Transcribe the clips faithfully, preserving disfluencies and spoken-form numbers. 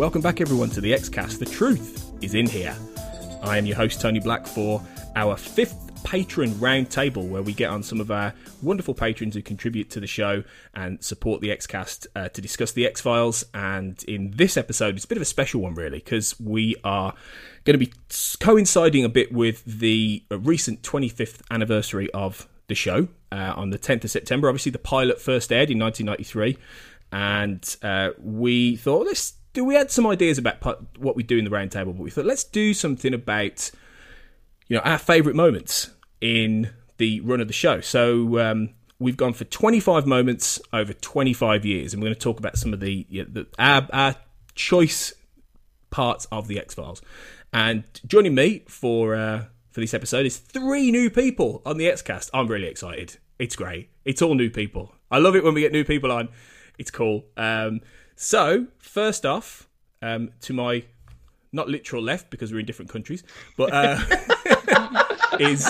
Welcome back everyone to the X-Cast. The truth is in here. I am your host Tony Black for our fifth patron roundtable, where we get on some of our wonderful patrons who contribute to the show and support the X-Cast uh, to discuss the X-Files. And in this episode, it's a bit of a special one really, because we are going to be coinciding a bit with the recent twenty-fifth anniversary of the show uh, on the tenth of September. Obviously the pilot first aired in nineteen ninety-three, and uh, we thought let's do we had some ideas about what we do in the roundtable, but we thought let's do something about, you know, our favourite moments in the run of the show. So um, we've gone for twenty-five moments over twenty-five years, and we're going to talk about some of the, you know, the our, our choice parts of the X-Files. And joining me for uh, for this episode is three new people on the X-Cast. I'm really excited. It's great. It's all new people. I love it when we get new people on. It's cool. Um, so, first off, um, to my, not literal left, because we're in different countries, but uh, is,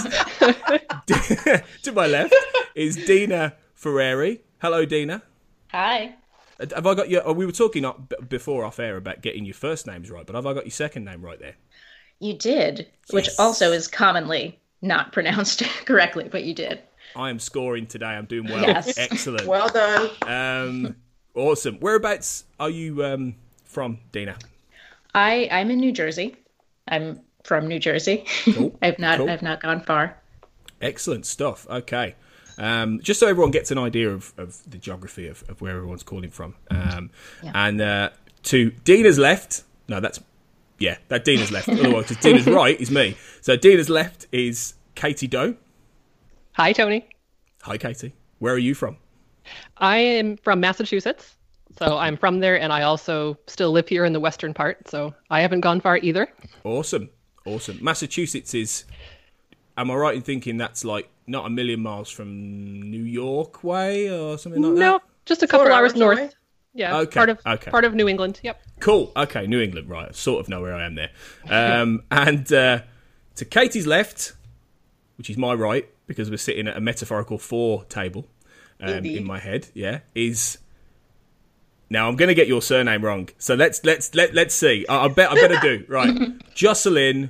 to my left, is Dina Ferreri. Hello, Dina. Hi. Have I got your, oh, we were talking up before off air about getting your first names right, but have I got your second name right there? You did, yes. Which also is commonly not pronounced correctly, but you did. I am scoring today. I'm doing well. Yes. Excellent. Well done. Um, awesome. Whereabouts are you um, from, Dina? I, I'm in New Jersey. I'm from New Jersey. Cool. I've not cool. I've not gone far. Excellent stuff. Okay. Um, just so everyone gets an idea of, of the geography of, of where everyone's calling from. Um, yeah. And uh, to Dina's left, no, that's, yeah, that Dina's left. Otherwise, because Dina's right is me. So Dina's left is Katie Doe. Hi, Tony. Hi, Katie. Where are you from? I am from Massachusetts. So I'm from there, and I also still live here in the western part. So I haven't gone far either. Awesome. Awesome. Massachusetts is, am I right in thinking that's like not a million miles from New York way or something like that? No, just a couple Four hours hours north. away. Yeah, Okay, part of okay. part of New England. Yep. Cool. Okay, New England. Right. I sort of know where I am there. Um, and uh, to Katie's left, which is my right, because we're sitting at a metaphorical four table um, in my head, yeah, is... Now, I'm going to get your surname wrong. So let's let's let, let's see. I, I bet I better do. Right. Jocelyn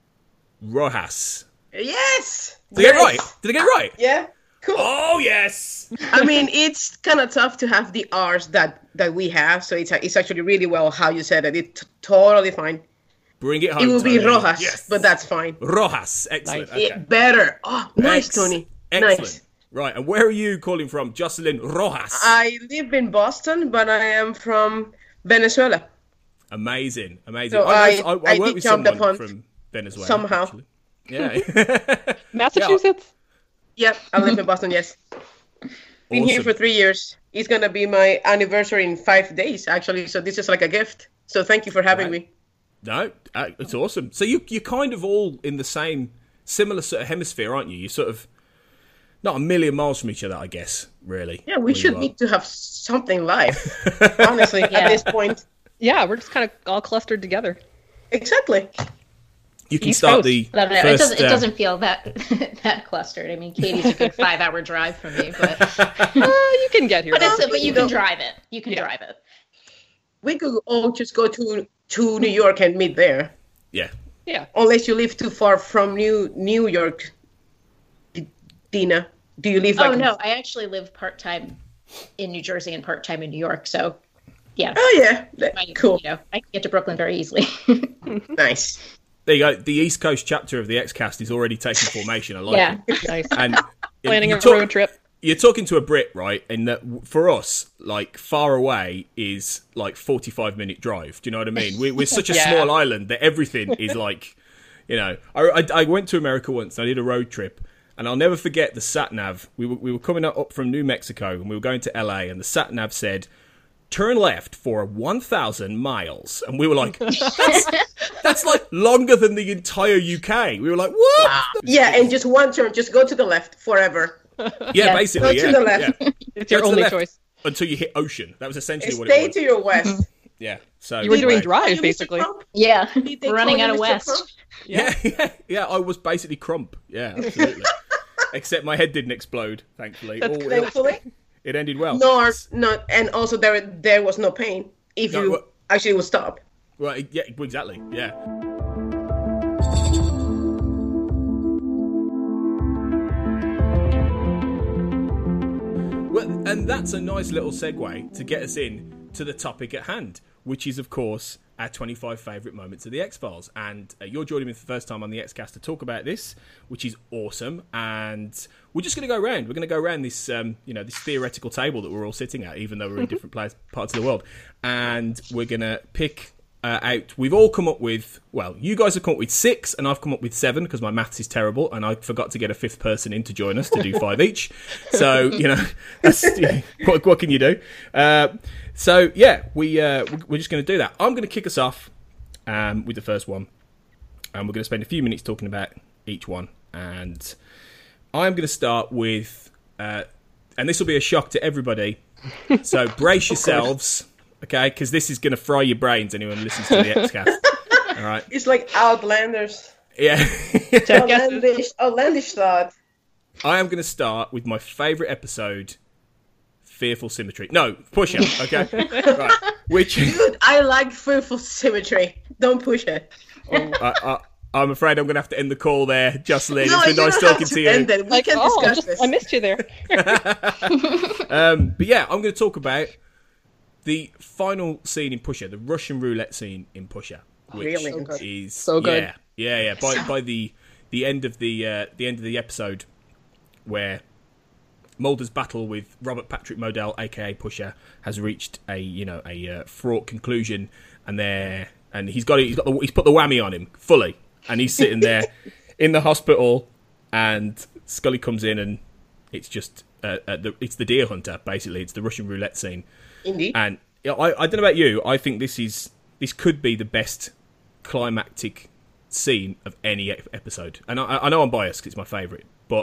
Rojas. Yes. Did I get it right? Did I get it right? Yeah. Cool. Oh, yes. I mean, it's kind of tough to have the R's that, that we have, so it's it's actually really well how you said it. It's totally fine. Bring it home, It will be Tony. Rojas, Yes. but that's fine. Rojas. Excellent. Nice. Okay. It better. Oh, nice, Ex- Tony. Excellent. Nice. Right, and where are you calling from? Jocelyn Rojas. I live in Boston, but I am from Venezuela. Amazing, amazing. So I, know, I- I, I, I work did with jump the someone punt from Venezuela. somehow. Actually. Yeah. Massachusetts. Yep, I live in Boston, yes. Been here Awesome. for three years. It's going to be my anniversary in five days, actually, so this is like a gift. So thank you for having Right. me. No, uh, it's awesome. So you, you're kind of all in the same, similar sort of hemisphere, aren't you? You're sort of not a million miles from each other, I guess, really. Yeah, we where you should are. need to have something live, honestly, Yeah. at this point. Yeah, we're just kind of all clustered together. Exactly. You can East start Coast. the I don't know. It first... doesn't. It uh, doesn't feel that that clustered. I mean, Katie's a good five-hour drive from me, but Uh, you can get here. but, though. it's, but you No. can drive it. You can Yeah. drive it. We could all just go to to New York and meet there, Yeah. Yeah. unless you live too far from New New York. D- Dina, do you live like? Oh no, I actually live part-time in New Jersey and part-time in New York. So, yeah, Oh yeah, That- I, cool, You know, I can get to Brooklyn very easily. nice. There you go. The East Coast chapter of the X-Cast is already taking formation. I like Yeah. it. Nice. And Planning you a talk- road trip. You're talking to a Brit, right? And that for us, like far away is like forty-five minute drive. Do you know what I mean? We're, we're such a Yeah. small island that everything is like, you know. I, I, I went to America once. And I did a road trip, and I'll never forget the sat nav. We were we were coming up from New Mexico, and we were going to L A, and the sat nav said, "Turn left for one thousand miles," and we were like, "That's, that's like longer than the entire U K." We were like, "What?" Yeah, and just one turn, just go to the left forever. Yeah, Yeah. basically, Go to yeah. the left. yeah. It's your Go to the only left choice. until you hit ocean. That was essentially what Stay it was. to your west. Yeah. So You were doing anyway. drive, Are you Mister basically. Crump? yeah, Did they we're running call out you of Mister West. Crump? Yeah, yeah, yeah. I was basically Crump. Yeah, absolutely. Except my head didn't explode, thankfully. That's All- great. Thankfully, it ended well. no, no, and also there there was no pain if No, you what- actually would stop. Well, yeah, exactly. Yeah. Well, and that's a nice little segue to get us in to the topic at hand, which is, of course, our twenty-five favourite moments of the X-Files. And uh, you're joining me for the first time on the X-Cast to talk about this, which is awesome. And we're just going to go around. We're going to go around this, um, you know, this theoretical table that we're all sitting at, even though we're in different place, parts of the world. And we're going to pick uh, out... We've all come up with... Well, you guys have come up with six, and I've come up with seven, because my maths is terrible, and I forgot to get a fifth person in to join us to do five each. So, you know, that's, you know, what, what can you do? Uh, so, yeah, we, uh, we're just going to do that. I'm going to kick us off um, with the first one, and we're going to spend a few minutes talking about each one. And I'm going to start with... Uh, and this will be a shock to everybody, so brace yourselves... Okay, because this is going to fry your brains, anyone who listens to the X-Cast. All right. It's like Outlanders. Yeah. outlandish, outlandish thought. I am going to start with my favourite episode, Fearful Symmetry. No, Pusher, okay? Right. Which... Dude, I like Fearful Symmetry. Don't push it. I, I, I'm afraid I'm going to have to end the call there, Jocelyn. No, it's been nice talking to, to you. End it. We like, can oh, discuss just, this. I missed you there. um, but yeah, I'm going to talk about the final scene in Pusher, the Russian roulette scene in Pusher, which Really? So good. is So good. yeah, yeah, yeah. By by the the end of the uh, the end of the episode, where Mulder's battle with Robert Patrick Modell, aka Pusher, has reached a you know a uh, fraught conclusion, and there and he's got he's got the, he's put the whammy on him fully, and he's sitting there in the hospital, and Scully comes in, and it's just uh, uh, the, it's the deer hunter basically. It's the Russian roulette scene. Indeed. And you know, I, I don't know about you. I think this is this could be the best climactic scene of any episode. And I, I know I'm biased because it's my favourite, but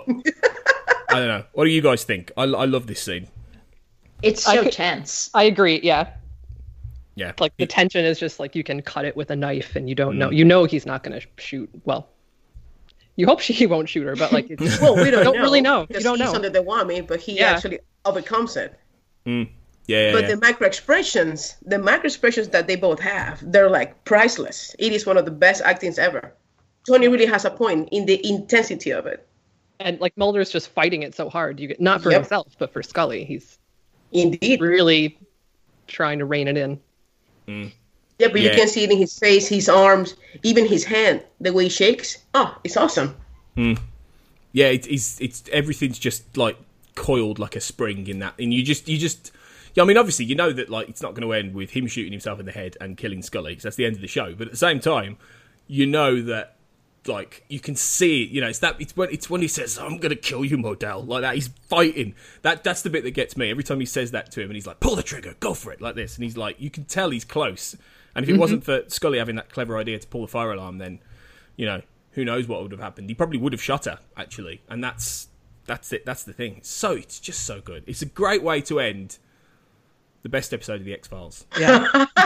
I don't know. What do you guys think? I, I love this scene. It's so I could- tense. I agree, yeah. Yeah, Like, the tension is just like you can cut it with a knife and you don't know. You know he's not going to shoot. Well, you hope she, he won't shoot her, but like, it's, Well, we don't, don't know, really know. You because don't he's know. under the whammy, but he Yeah. actually overcomes it. Mm. Yeah, yeah, But yeah. the macro expressions, the macro expressions that they both have, they're like priceless. It is one of the best actings ever. Tony really has a point in the intensity of it. and like Mulder's just fighting it so hard. You get, not for Yep. himself, but for Scully. He's Indeed. really trying to rein it in. Mm. Yeah, but Yeah. you can see it in his face, his arms, even his hand, the way he shakes. Oh, it's awesome. Mm. Yeah, it, it's it's everything's just like coiled like a spring in that, and you just you just. Yeah, I mean, obviously, you know that like it's not going to end with him shooting himself in the head and killing Scully, because that's the end of the show. But at the same time, you know that like you can see it. You know, it's that it's when it's when he says, "I'm going to kill you, Modell," like that. He's fighting. That that's the bit that gets me every time he says that to him, and he's like, "Pull the trigger, go for it," like this, and he's like, you can tell he's close. And if it mm-hmm. wasn't for Scully having that clever idea to pull the fire alarm, then you know who knows what would have happened. He probably would have shot her actually, and that's that's it. That's the thing. So it's just so good. It's a great way to end the best episode of the X-Files. Yeah.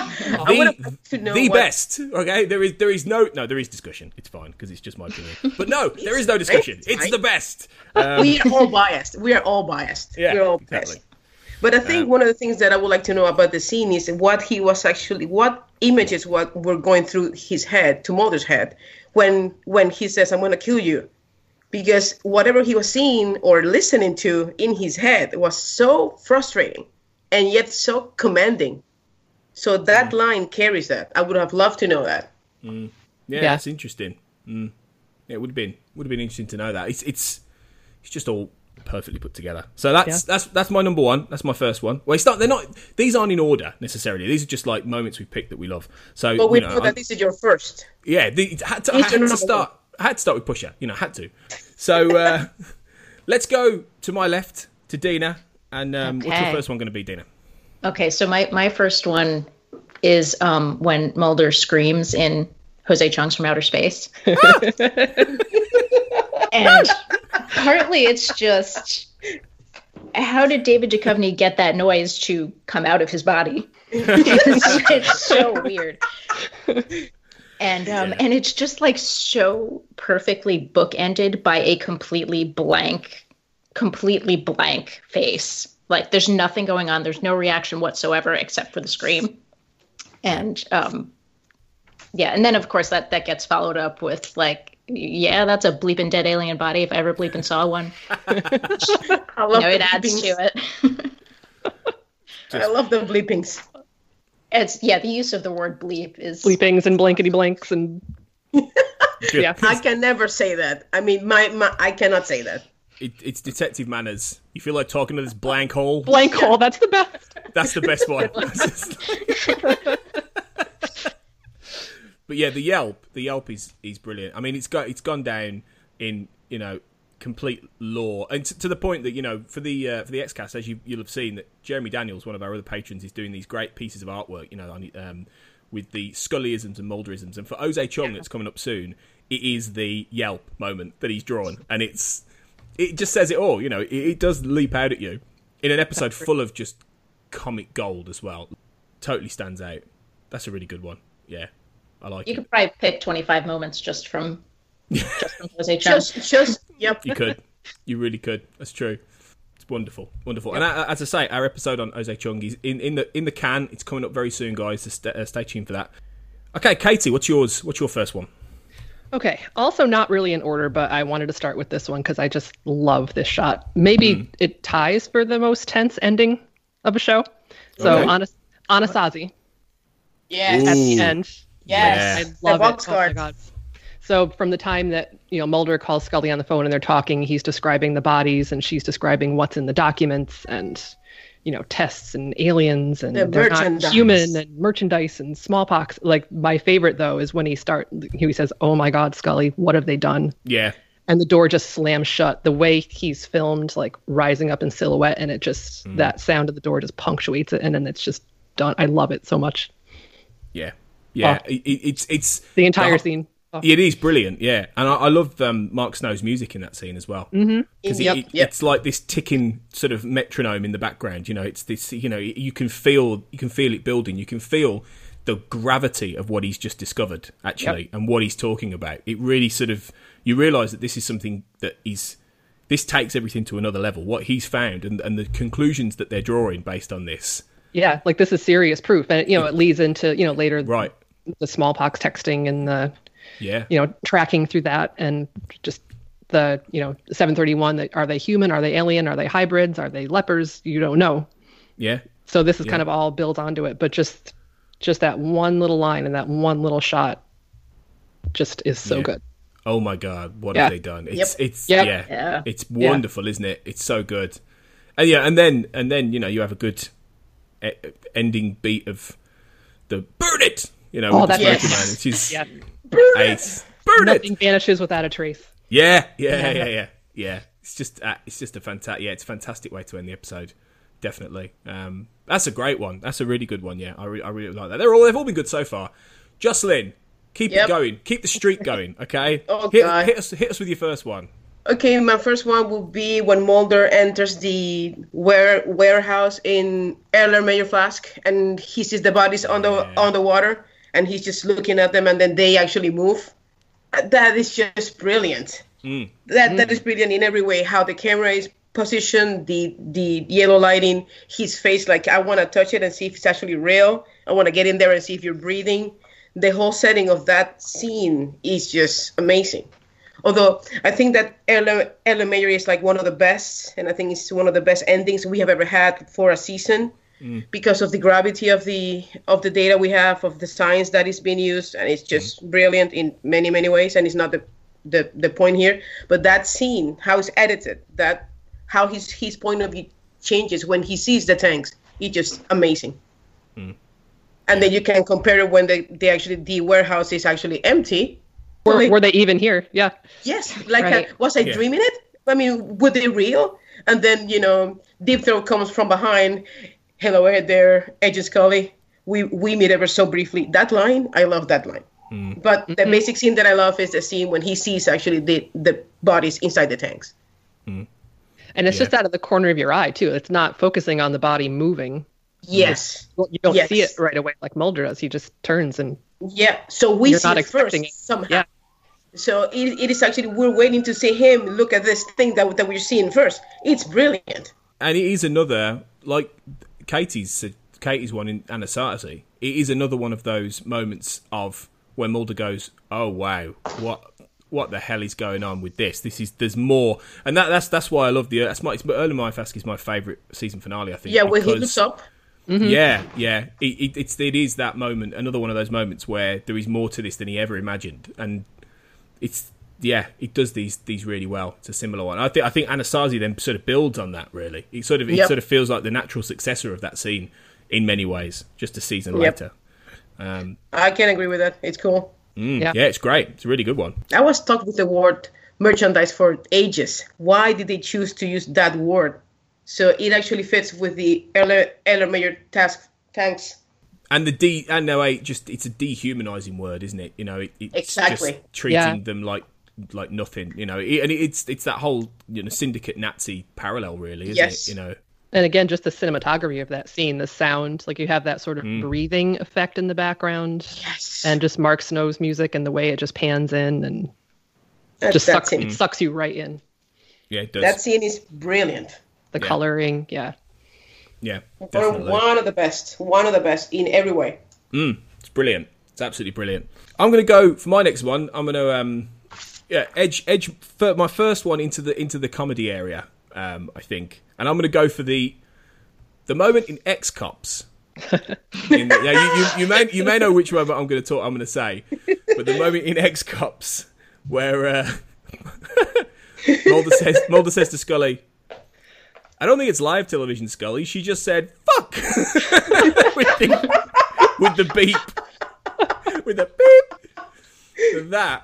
the the what... best. Okay, there is there is no no there is discussion. It's fine because it's just my opinion. But no, there is no discussion. It's the best. Um, we are all biased. We are all biased. Yeah, We're all exactly. biased. But I think Um, one of the things that I would like to know about the scene is what he was actually, what images what were going through his head, to Mulder's head, when when he says, "I'm going to kill you," because whatever he was seeing or listening to in his head was so frustrating and yet so commanding. So that mm. line carries that. I would have loved to know that. Mm. Yeah, Yeah. that's interesting. Mm. Yeah, it would have been would have been interesting to know that. It's it's it's just all perfectly put together. So that's Yeah. that's that's my number one. That's my first one. Well, it's not. They're not. These aren't in order necessarily. These are just like moments we picked that we love. So, But we you know, know that I'm- this is your first. yeah, the, it had to, I Each had to another start. I had to start with Pusher. You know, had to. So uh, let's go to my left to Dina. And um, what's your Okay. first one going to be, Dina? Okay, so my, my first one is um, when Mulder screams in Jose Chung's From Outer Space. And partly it's just, how did David Duchovny get that noise to come out of his body? it's, it's so weird. And um, Yeah. and it's just like so perfectly bookended by a completely blank, completely blank face. Like there's nothing going on. There's no reaction whatsoever except for the scream. And um, Yeah, and then of course that that gets followed up with like, yeah, that's a bleeping dead alien body if I ever bleeping saw one. I love You know, it the adds bleepings. to it. I love the bleepings. It's yeah, the use of the word bleep is Bleepings and blankety blanks and yeah. I can never say that. I mean, my, my I cannot say that. It, it's detective manners. You feel like talking to this blank hole. Blank hole, that's the best. That's the best one. But yeah, the Yelp, the Yelp is is brilliant. I mean, it's got it's gone down in, you know, complete lore, and to, to the point that, you know, for the uh, for the X-Cast, as you you'll have seen, that Jeremy Daniels, one of our other patrons, is doing these great pieces of artwork, you know, on, um, with the Scullyisms and Mulderisms, and for Ozai Chung, that's coming up soon, it is the Yelp moment that he's drawn, and it's it just says it all, you know. It, it does leap out at you in an episode full of just comic gold as well. Totally stands out. That's a really good one. Yeah, I like you it. could probably pick twenty-five moments just from just from Jose Chung. Just, just, yep. You could. You really could. That's true. It's wonderful, wonderful. And uh, as I say, our episode on Ozai Chung is in, in the in the can. It's coming up very soon, guys. So st- uh, stay tuned for that. Okay, Katie, what's yours? What's your first one? Okay, also not really in order, but I wanted to start with this one because I just love this shot. Maybe Mm. it ties for the most tense ending of a show. So Okay. Anas- Anasazi Yes. at the Ooh. end. Yes. I The love box it. Oh my guard. god. So from the time that, you know, Mulder calls Scully on the phone and they're talking, he's describing the bodies and she's describing what's in the documents and, you know, tests and aliens and The they're not merchandise. human and merchandise and smallpox. Like my favorite though is when he start he says, "Oh my God, Scully, what have they done?" Yeah, And the door just slams shut. The way he's filmed, like rising up in silhouette, and it just Mm. that sound of the door just punctuates it, and then it's just done. I love it so much. yeah, yeah. Oh. It, it, it's it's The entire the- scene. Oh. It is brilliant, yeah, and I, I love um, Mark Snow's music in that scene as well. Mm-hmm. Because Yep, it, yep. it's like this ticking sort of metronome in the background. You know, it's this. You know, you can feel you can feel it building. You can feel the gravity of what he's just discovered, actually, and what he's talking about. It really sort of you realise that this is something that is this takes everything to another level. What he's found and and the conclusions that they're drawing based on this. Yeah, like this is serious proof, and you know it leads into you know later Right. the smallpox texting and the Yeah. you know tracking through that, and just the you know seven thirty-one. That are they human? Are they alien? Are they hybrids? Are they lepers? You don't know. Yeah. So this is Yeah. kind of all built onto it, but just just that one little line and that one little shot just is so Yeah. good. Oh my God, what Yeah. have they done? It's Yep. it's Yep. yeah, Yeah. it's wonderful, isn't it? It's so good. And yeah, and then and then you know you have a good e- ending beat of the burn it, you know, Oh, with the that's smoking yes. man, which is Yeah, ace. Burn nothing it. vanishes without a trace. Yeah, yeah, yeah, yeah, yeah. It's just uh, it's just a fantastic yeah, it's a fantastic way to end the episode. Definitely. Um, that's a great one. That's a really good one. Yeah, I, re- I really like that. They're all they've all been good so far. Jocelyn, keep Yep. it going. Keep the streak going. Okay. Oh, hit, God. hit us hit us with your first one. Okay, my first one will be when Mulder enters the ware- warehouse in Erlenmeyer Flask, and he sees the bodies on the Yeah. on the water, and he's just looking at them, and then they actually move. That is just brilliant. Mm. That that is brilliant in every way. How the camera is positioned, the the yellow lighting, his face. Like I want to touch it and see if it's actually real. I want to get in there and see if you're breathing. The whole setting of that scene is just amazing. Although I think that Ellen, Ellen Mayer is like one of the best, and I think it's one of the best endings we have ever had for a season, Mm. because of the gravity of the of the data we have, of the science that is being used, and it's just Mm. brilliant in many many ways. And it's not the, the the point here, but that scene, how it's edited, that how his his point of view changes when he sees the tanks, it's just amazing. Mm. And then you can compare it when they, they actually the warehouse is actually empty. Were, Like, were they even here? Yeah. yes, like Right. uh, was I Yeah. dreaming it? I mean, were they real? And then you know, Deep Throat comes from behind. Hello there, Agent Scully. We we meet ever so briefly. That line, I love that line. Mm. But the basic scene that I love is the scene when he sees actually the the bodies inside the tanks. And it's Yeah. just out of the corner of your eye too. It's not focusing on the body moving. Yes. Well, you don't Yes. see it right away like Mulder does. He just turns and Yeah. So we You're see not it expecting first it. somehow. Yeah. So it, it is actually we're waiting to see him look at this thing that that we're seeing first. It's brilliant. And it is another, like Katie's said- Katie's one in Anasazi. It is another one of those moments of when Mulder goes, "Oh wow, what what the hell is going on with this? This is there's more," and that that's that's why I love the that's my Early My Fask is my favourite season finale. I think. Yeah, when he because- looks up. Mm-hmm. Yeah, yeah. It, it, it's it is that moment, another one of those moments where there is more to this than he ever imagined, and it's yeah, it does these these really well. It's a similar one. I think I think Anasazi then sort of builds on that. Really, it sort of it Yep. sort of feels like the natural successor of that scene in many ways, just a season Yep. later. Um, I can agree with that. It's cool. mm, Yeah. yeah. It's great. It's a really good one. I was stuck with the word merchandise for ages. Why did they choose to use that word? So it actually fits with the Eller Major task tanks. And the D and no, wait, just it's a dehumanizing word, isn't it? You know, it, it's Exactly. just treating Yeah. them like like nothing. You know, it, and it's it's that whole you know syndicate Nazi parallel, really, isn't Yes. it? You know, And again, just the cinematography of that scene, the sound, like you have that sort of Mm. breathing effect in the background, Yes. and just Mark Snow's music and the way it just pans in and that, just that sucks scene. it sucks you right in. yeah, it does. That scene is brilliant. The Yeah. coloring, yeah. yeah, Or definitely. one of the best. One of the best in every way. Mm, it's brilliant. It's absolutely brilliant. I'm going to go for my next one. I'm going to um, yeah, edge edge for my first one into the into the comedy area. Um, I think, and I'm going to go for the the moment in X-Cops. in the, yeah, you, you, you may you may know which one I'm going to talk. I'm going to say, but the moment in X-Cops where uh, Mulder says Mulder says to Scully, "I don't think it's live television, Scully." She just said, "Fuck," with, the, with the beep, with the beep. That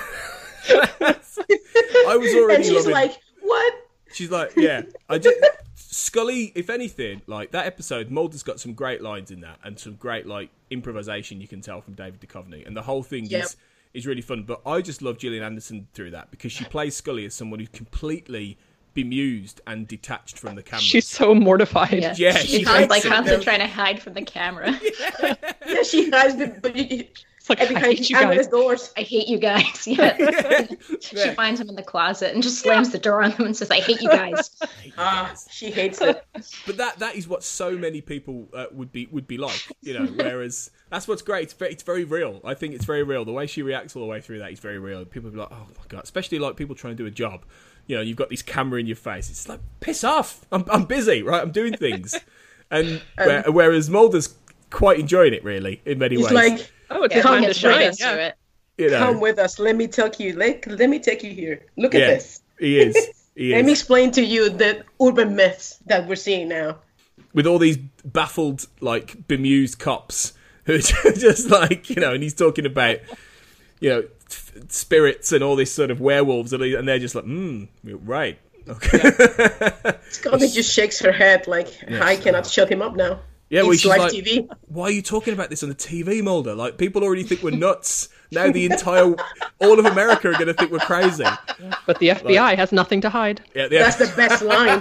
I was already. And she's loving, like, what? she's like, yeah. I just Scully. If anything, like that episode, Mulder's got some great lines in that, and some great like improvisation you can tell from David Duchovny, and the whole thing Yep. is is really fun. But I just love Gillian Anderson through that because she plays Scully as someone who's completely bemused and detached from the camera. She's so mortified. Yeah, Yeah, she's she con- hates like it. constantly trying to hide from the camera. Yeah, she hides the, but you, you- It's like, and I behind hate you Angela's guys. doors. I hate you guys. Yeah. She Yeah. finds him in the closet and just slams the door on them and says, "I hate you guys." Ah, she hates it. But that that is what so many people uh, would be would be like, you know. Whereas that's what's great. It's very, it's very real. I think it's very real. The way she reacts all the way through that is very real. People be like, "Oh my god!" Especially like people trying to do a job. You know, you've got this camera in your face. It's like, piss off. I'm I'm busy, right? I'm doing things. And where, whereas Mulder's quite enjoying it, really, in many He's ways. like, Oh, it's Yeah, a time he to gets right shine. into Yeah. it. you know, come with us. Let me take you. Let, let me take you here. Look at yeah, this. he is. He Let me is. explain to you the urban myths that we're seeing now. With all these baffled, like, bemused cops who are just like, you know, and he's talking about, you know, f- spirits and all this sort of werewolves, and they- and they're just like, hmm, right, okay. Scully just shakes her head like, I cannot shut him up now. Yeah, well, It's she's live like, T V. why are you talking about this on the T V, Mulder? Like, people already think we're nuts. Now the entire, all of America are going to think we're crazy. But the F B I has nothing to hide. Yeah, yeah, That's the best line.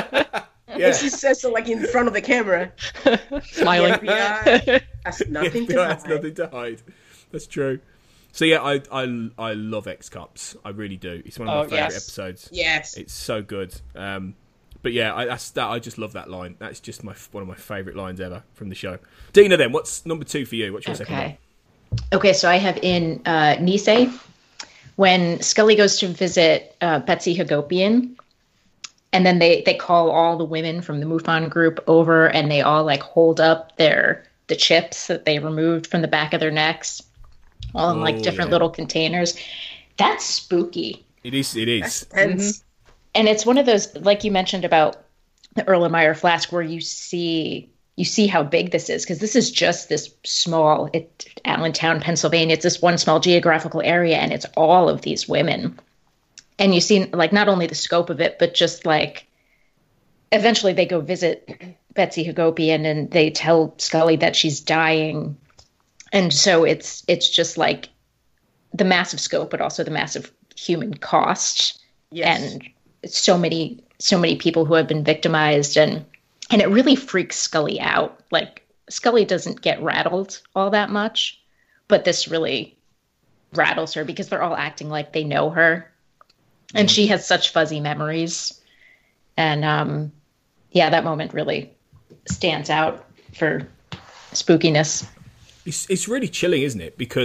yeah. She says it like in front of the camera. Smiling. The F B I has nothing Yeah, to that's hide. nothing to hide. That's true. So yeah, I I I love X-Cops. I really do. It's one of my Oh, favorite yes. episodes. Yes. It's so good. Um, but yeah, I that's, that I just love that line. That's just my one of my favourite lines ever from the show. Dina, then what's number two for you? What's your second one? Okay. Okay, so I have in uh, Nisei, when Scully goes to visit uh, Betsy Hagopian, and then they, they call all the women from the MUFON group over, and they all like hold up their the chips that they removed from the back of their necks, all in Oh, like different yeah. little containers. That's spooky. It is. It is. Tense. And it's one of those, like you mentioned about the Erlenmeyer flask, where you see you see how big this is, because this is just this small, it, Allentown, Pennsylvania. It's this one small geographical area, and it's all of these women. And you see, like, not only the scope of it, but just like, eventually they go visit Betsy Hagopian, and they tell Scully that she's dying. And so it's it's just like the massive scope, but also the massive human cost. Yes. And so many so many people who have been victimized, and and it really freaks Scully out. Like, Scully doesn't get rattled all that much, but this really rattles her because they're all acting like they know her, and she has such fuzzy memories. And um yeah, that moment really stands out for spookiness. It's it's really chilling, isn't it? Because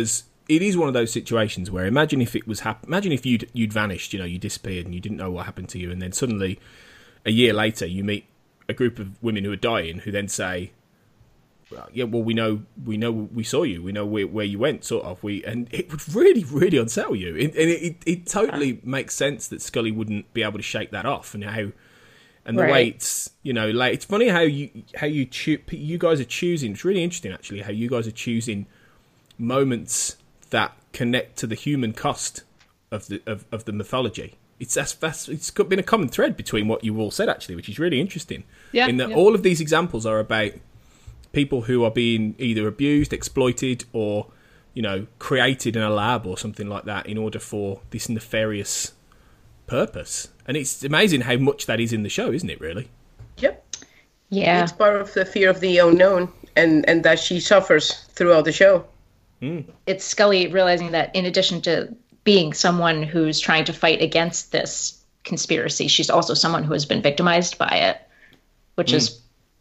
it is one of those situations where imagine if it was hap- imagine if you'd you'd vanished, you know, you disappeared and you didn't know what happened to you, and then suddenly a year later you meet a group of women who are dying who then say, well, yeah, well, we know, we know, we saw you, we know where, where you went, sort of. We and it would really, really unsettle you, it, and it, it, it totally makes sense that Scully wouldn't be able to shake that off, and how, and the Right. way it's, you know, like it's funny how you how you choo- you guys are choosing. It's really interesting, actually, how you guys are choosing moments that connect to the human cost of the of, of the mythology. It's that's, that's it's got been a common thread between what you all said, actually, which is really interesting. Yeah, in that yeah. all of these examples are about people who are being either abused, exploited, or, you know, created in a lab or something like that in order for this nefarious purpose. And it's amazing how much that is in the show, isn't it, really? Yep. Yeah. It's part of the fear of the unknown, and, and that she suffers throughout the show. It's Scully realizing that in addition to being someone who's trying to fight against this conspiracy, she's also someone who has been victimized by it, which is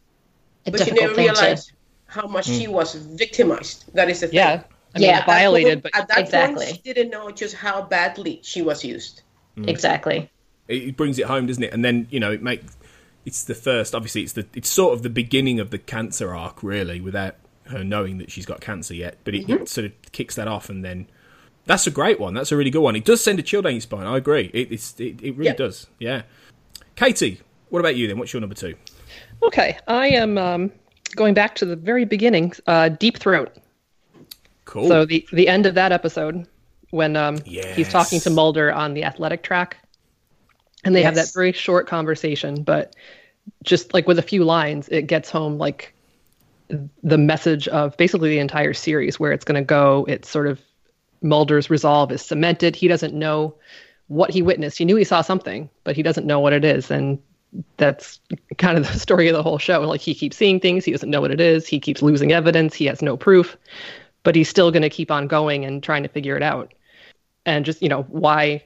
a But she difficult never thing realized to... how much she was victimized. That is the thing. Yeah. I mean, Yeah. violated, but At that Exactly. point, she didn't know just how badly she was used. Exactly. It brings it home, doesn't it? And then, you know, it makes it's the first. Obviously, it's the it's sort of the beginning of the cancer arc, really, without her knowing that she's got cancer yet. But it, it sort of kicks that off, and then that's a great one. That's a really good one. It does send a chill down your spine. I agree. It it's, it, it really Yeah. does. Yeah. Katie, what about you then? What's your number two? okay. I am um, going back to the very beginning. Uh, Deep Throat. Cool. So the the end of that episode, when um, he's talking to Yes. Mulder on the athletic track, and they have that Yes. very short conversation, but just like with a few lines, it gets home like the message of basically the entire series, where it's going to go. It's sort of Mulder's resolve is cemented. He doesn't know what he witnessed. He knew he saw something, but he doesn't know what it is, and that's kind of the story of the whole show. Like, he keeps seeing things, he doesn't know what it is. He keeps losing evidence. He has no proof, but he's still going to keep on going and trying to figure it out. And just, you know, why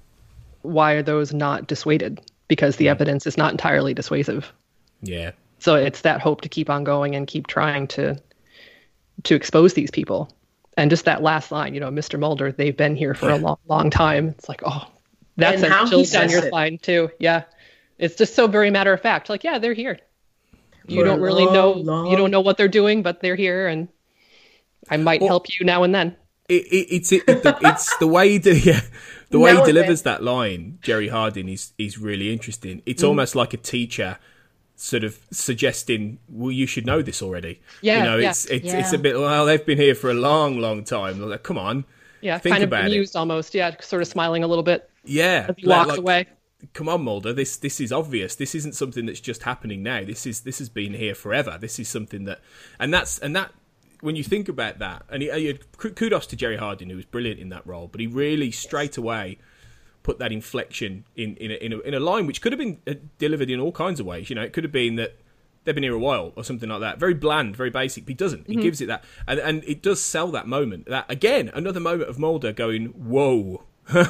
why are those not dissuaded? Because the evidence is not entirely dissuasive. Yeah. So it's that hope to keep on going and keep trying to to expose these people. And just that last line, you know, Mister Mulder, they've been here for a long, long time. It's like, oh, that's And how a he chills down says your it. spine too. Yeah. It's just so very matter of fact. Like, yeah, they're here. You For don't a really long, know, long- you don't know what they're doing, but they're here, and I might Well- help you now and then. It, it, it's it, the, it's the way he de- yeah, the way Now he and delivers that line, Jerry Hardin, is is really interesting. It's almost like a teacher sort of suggesting, well, you should know this already. Yeah, you know, yeah. it's it's Yeah. it's a bit, well, they've been here for a long, long time. Like, come on, Yeah, think kind of about it. bemused almost. Yeah, sort of smiling a little bit Yeah, as he like- walks like, away. come on, Mulder, this this is obvious. This isn't something that's just happening now. This is this has been here forever. This is something that, and that's and that when you think about that, and he, he, kudos to Jerry Hardin, who was brilliant in that role, but he really straight away put that inflection in in a, in a, in a line which could have been uh, delivered in all kinds of ways. You know, it could have been that they've been here a while or something like that. Very bland, very basic. But he doesn't. He gives it that, and and it does sell that moment. That again, another moment of Mulder going, "Whoa."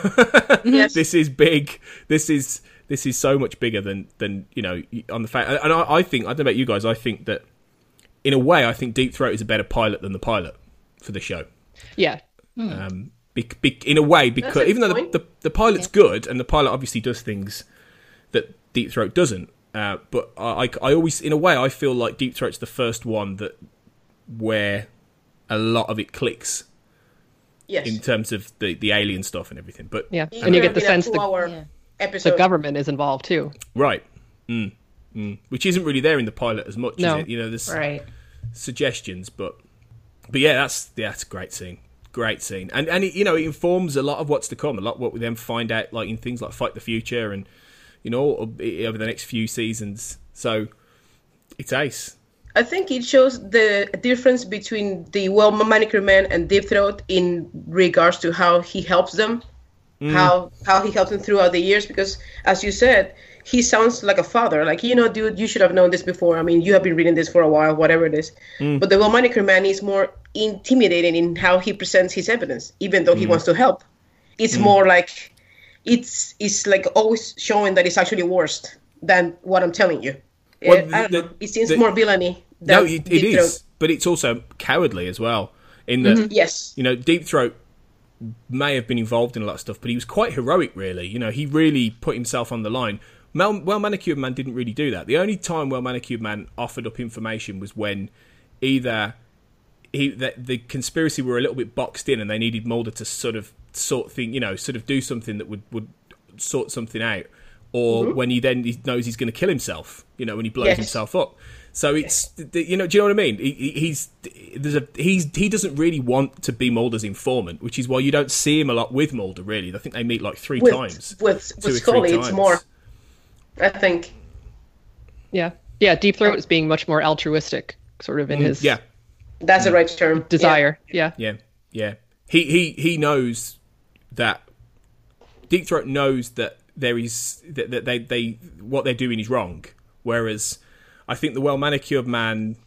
Yes. This is big. This is this is so much bigger than than you know on the fact. And I, I think I don't know about you guys. I think that in a way, I think Deep Throat is a better pilot than the pilot for the show. Yeah. Um, be, be, in a way, because That's a even though the, point. the the pilot's good and the pilot obviously does things that Deep Throat doesn't, uh, but I, I I always in a way I feel like Deep Throat's the first one that where a lot of it clicks. Yes. In terms of the, the alien stuff and everything, but Yeah. It And you could get the have been a sense the, two-hour Yeah. episode. the government is involved too. right, mm, mm. Which isn't really there in the pilot as much, No. is it? You know, there's Right. suggestions, but but yeah, that's yeah, that's a great scene, great scene, and and it, you know, it informs a lot of what's to come, a lot what we then find out, like in things like Fight the Future, and you know, over the next few seasons. So it's ace. I think it shows the difference between the well-manicured man and Deep Throat in regards to how he helps them, how how he helps them throughout the years. Because, as you said, he sounds like a father. Like, you know, dude, you should have known this before. I mean, you have been reading this for a while, whatever it is. But the well-manicured man is more intimidating in how he presents his evidence, even though he wants to help. It's more like it's it's like always showing that it's actually worse than what I'm telling you. Well, Uh, I don't the- know. It seems the- more villainy. No, than it, it Deep is, Throat. but it's also cowardly as well. In that, mm-hmm. yes, you know, Deep Throat may have been involved in a lot of stuff, but he was quite heroic, really. You know, he really put himself on the line. Well, well Manicured Man didn't really do that. The only time Well Manicured Man offered up information was when either he the, the conspiracy were a little bit boxed in and they needed Mulder to sort of sort thing, you know, sort of do something that would, would sort something out, or mm-hmm. when he then he knows he's going to kill himself, you know, when he blows yes. himself up. So it's, you know, do you know what I mean? He, he's there's a he's he doesn't really want to be Mulder's informant, which is why you don't see him a lot with Mulder. Really, I think they meet like three with, times. With with Scully, it's more. I think. Yeah, yeah. Deep Throat is being much more altruistic, sort of in mm, his. Yeah, that's the right term. Desire. Yeah. yeah, yeah, yeah. He he he knows that Deep Throat knows that there is that, that they they what they're doing is wrong, whereas I think the Well Manicured Man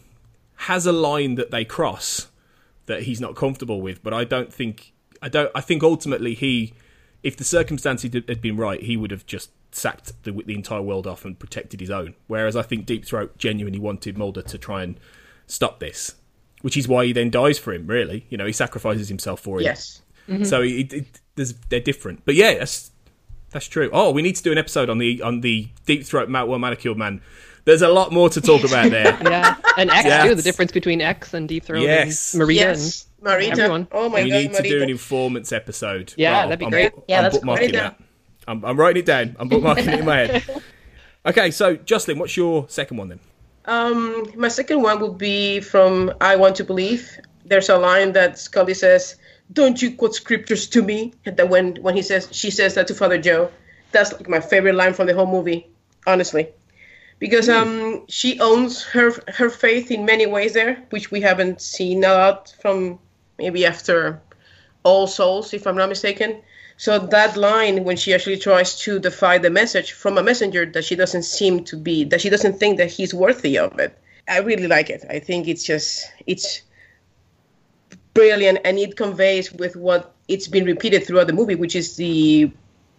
has a line that they cross that he's not comfortable with, but I don't think I don't I think ultimately he, if the circumstances had been right, he would have just sacked the, the entire world off and protected his own. Whereas I think Deep Throat genuinely wanted Mulder to try and stop this, which is why he then dies for him. Really, you know, he sacrifices himself for him. Yes. Mm-hmm. So it, it, there's, they're different, but yeah, that's that's true. Oh, we need to do an episode on the on the Deep Throat Well Manicured Man. There's a lot more to talk about there. Yeah, and X yes. too. The difference between X and Deep Throat. Yes, and Marita yes. and Marita. Everyone. Oh my we god, need Marita. to do an informants episode. Yeah, well, that'd be I'm, great. I'm, yeah, I'm that's bookmarking that. I'm, I'm writing it down. I'm bookmarking it in my head. Okay, so Jocelyn, what's your second one then? Um, my second one would be from I Want to Believe. There's a line that Scully says, "Don't you quote scriptures to me?" And that when when he says she says that to Father Joe. That's like my favorite line from the whole movie, honestly, because um she owns her her faith in many ways there, which we haven't seen a lot from maybe after All Souls, if I'm not mistaken. So that line when she actually tries to defy the message from a messenger that she doesn't seem to be, that she doesn't think that he's worthy of it. I really like it. I think it's just it's brilliant, and it conveys with what it's been repeated throughout the movie, which is the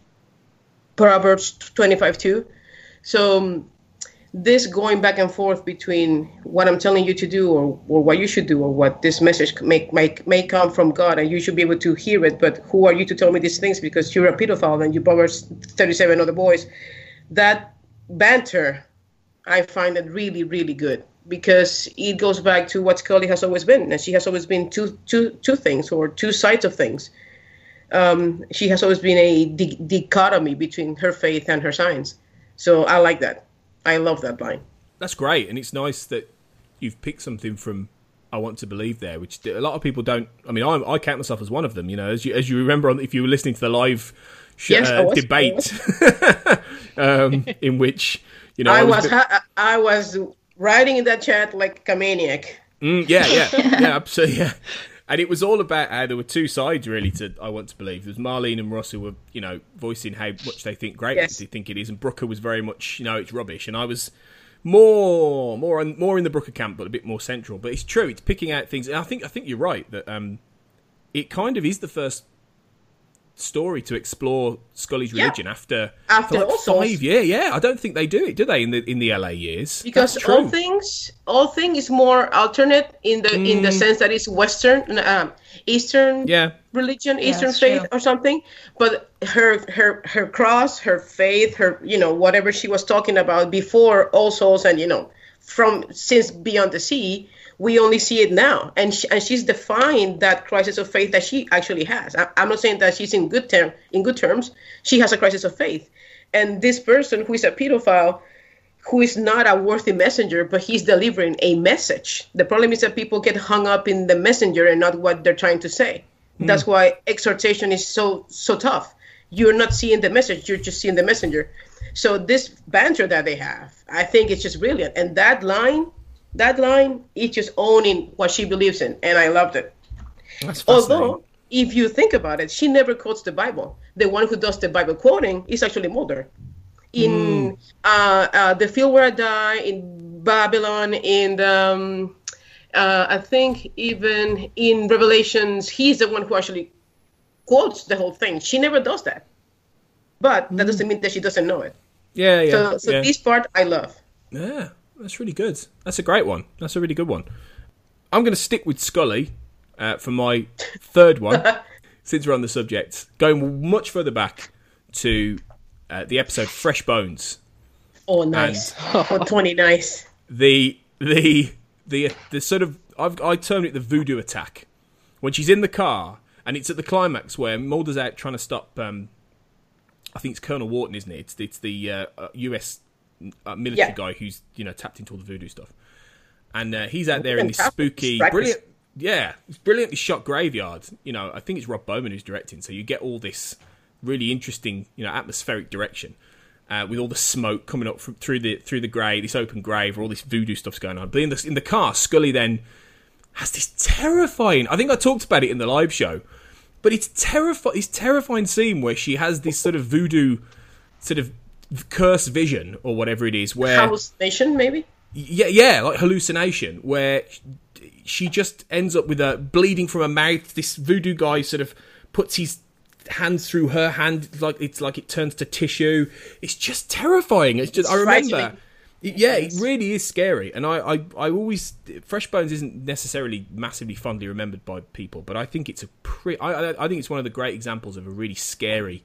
Proverbs twenty-five two. So um, this going back and forth between what I'm telling you to do or, or what you should do or what this message may, may, may come from God and you should be able to hear it, but who are you to tell me these things because you're a pedophile and you bother thirty-seven other boys. That banter, I find it really, really good because it goes back to what Scully has always been, and she has always been two, two, two things or two sides of things. Um, she has always been a di- dichotomy between her faith and her science. So I like that. I love that line. That's great. And it's nice that you've picked something from I Want to Believe there, which a lot of people don't. I mean, I, I count myself as one of them. You know, as you, as you remember, if you were listening to the live sh- yes, uh, was, debate um, in which, you know, I, I was, was bit... ha- I was writing in that chat like a maniac. Mm, yeah, yeah, yeah, absolutely. Yeah. And it was all about how there were two sides, really, to I Want to Believe. There was Marlene and Ross who were, you know, voicing how much they think great yes. they think it is, and Brooker was very much, you know, it's rubbish. And I was more, more, on, more in the Brooker camp, but a bit more central. But it's true; it's picking out things. And I think, I think you're right that um, it kind of is the first story to explore Scully's religion yeah. after, after like all five years. Yeah, I don't think they do it, do they? In the in the L A years, because all things, all thing is more alternate in the mm. in the sense that it's Western, um, Eastern yeah. religion, yeah, Eastern faith, true. or something. But her her her cross, her faith, her you know whatever she was talking about before All Souls, and you know from since Beyond the Sea. We only see it now, and she, and she's defined that crisis of faith that she actually has. I, I'm not saying that she's in good term in good terms. She has a crisis of faith, and this person who is a pedophile, who is not a worthy messenger, but he's delivering a message. The problem is that people get hung up in the messenger and not what they're trying to say. Mm. That's why exhortation is so so tough. You're not seeing the message; you're just seeing the messenger. So this banter that they have, I think it's just brilliant, and that line. That line is just owning what she believes in, and I loved it. That's Although, if you think about it, she never quotes the Bible. The one who does the Bible quoting is actually Mulder. In mm. uh, uh, The Field Where I Die, in Babylon, in the, um, uh, I think even in Revelations, he's the one who actually quotes the whole thing. She never does that. But that mm. doesn't mean that she doesn't know it. Yeah, yeah. So, so yeah. this part I love. Yeah. That's really good. That's a great one. That's a really good one. I'm going to stick with Scully uh, for my third one, since we're on the subject, going much further back to uh, the episode Fresh Bones. Oh, nice. Oh, twenty nice. The the the the sort of I've I termed it the voodoo attack. When she's in the car and it's at the climax where Mulder's out trying to stop. Um, I think it's Colonel Wharton, isn't it? It's it's the uh, U S uh, military yeah. guy who's you know tapped into all the voodoo stuff, and uh, he's out there in this spooky, brilliant, yeah, brilliantly shot graveyard. You know, I think it's Rob Bowman who's directing, so you get all this really interesting, you know, atmospheric direction. Uh, with all the smoke coming up from, through the through the grave, this open grave, where all this voodoo stuff's going on. But in the in the car, Scully then has this terrifying. I think I talked about it in the live show, but it's terrifying. This terrifying scene where she has this sort of voodoo, sort of curse vision or whatever it is, where hallucination, maybe. Yeah, yeah, like hallucination, where she just ends up with a bleeding from her mouth. This voodoo guy sort of puts his hands through her hand, like it's like it turns to tissue. It's just terrifying. It's just it's I remember it, yeah it really is scary, and I, I I always Fresh Bones isn't necessarily massively fondly remembered by people, but I think it's a pre I, I think it's one of the great examples of a really scary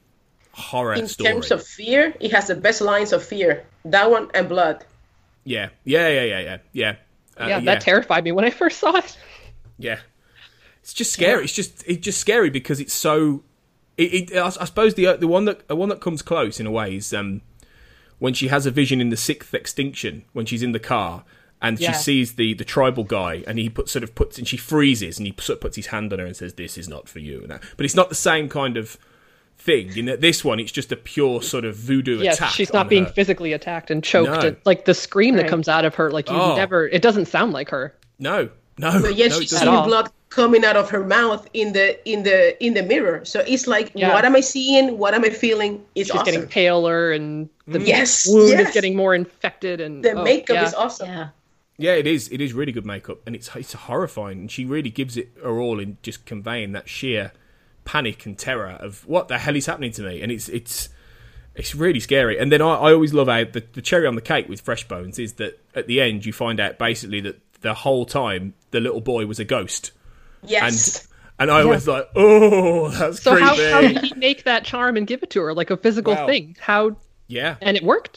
horror in story. In terms of fear, it has the best lines of fear, that one and Blood. Yeah yeah yeah yeah yeah yeah uh, yeah that yeah. terrified me when I first saw it. Yeah, it's just scary. Yeah. It's just it's just scary because it's so. It, it, I suppose the the one that the one that comes close in a way is um, when she has a vision in the Sixth Extinction when she's in the car and yeah. she sees the, the tribal guy and he puts sort of puts and she freezes and he sort of puts his hand on her and says, "This is not for you." And that, but it's not the same kind of thing. In this one, it's just a pure sort of voodoo yes, attack. She's not being her. physically attacked and choked. No. And, like the scream right. that comes out of her, like you oh. never. It doesn't sound like her. No. No, but yet no, she's seeing blood coming out of her mouth in the in the in the mirror. So it's like, yeah. what am I seeing? What am I feeling? It's she's awesome. getting paler, and the yes, wound yes. is getting more infected, and the oh, makeup yeah. is awesome. Yeah. yeah, it is. It is really good makeup, and it's it's horrifying. And she really gives it her all in just conveying that sheer panic and terror of what the hell is happening to me. And it's it's it's really scary. And then I, I always love how the, the cherry on the cake with Fresh Bones is that at the end you find out basically that the whole time the little boy was a ghost. Yes. And, and I yeah. was like, oh, that's so creepy. So how, how did he make that charm and give it to her, like a physical well, thing? How? Yeah. And it worked.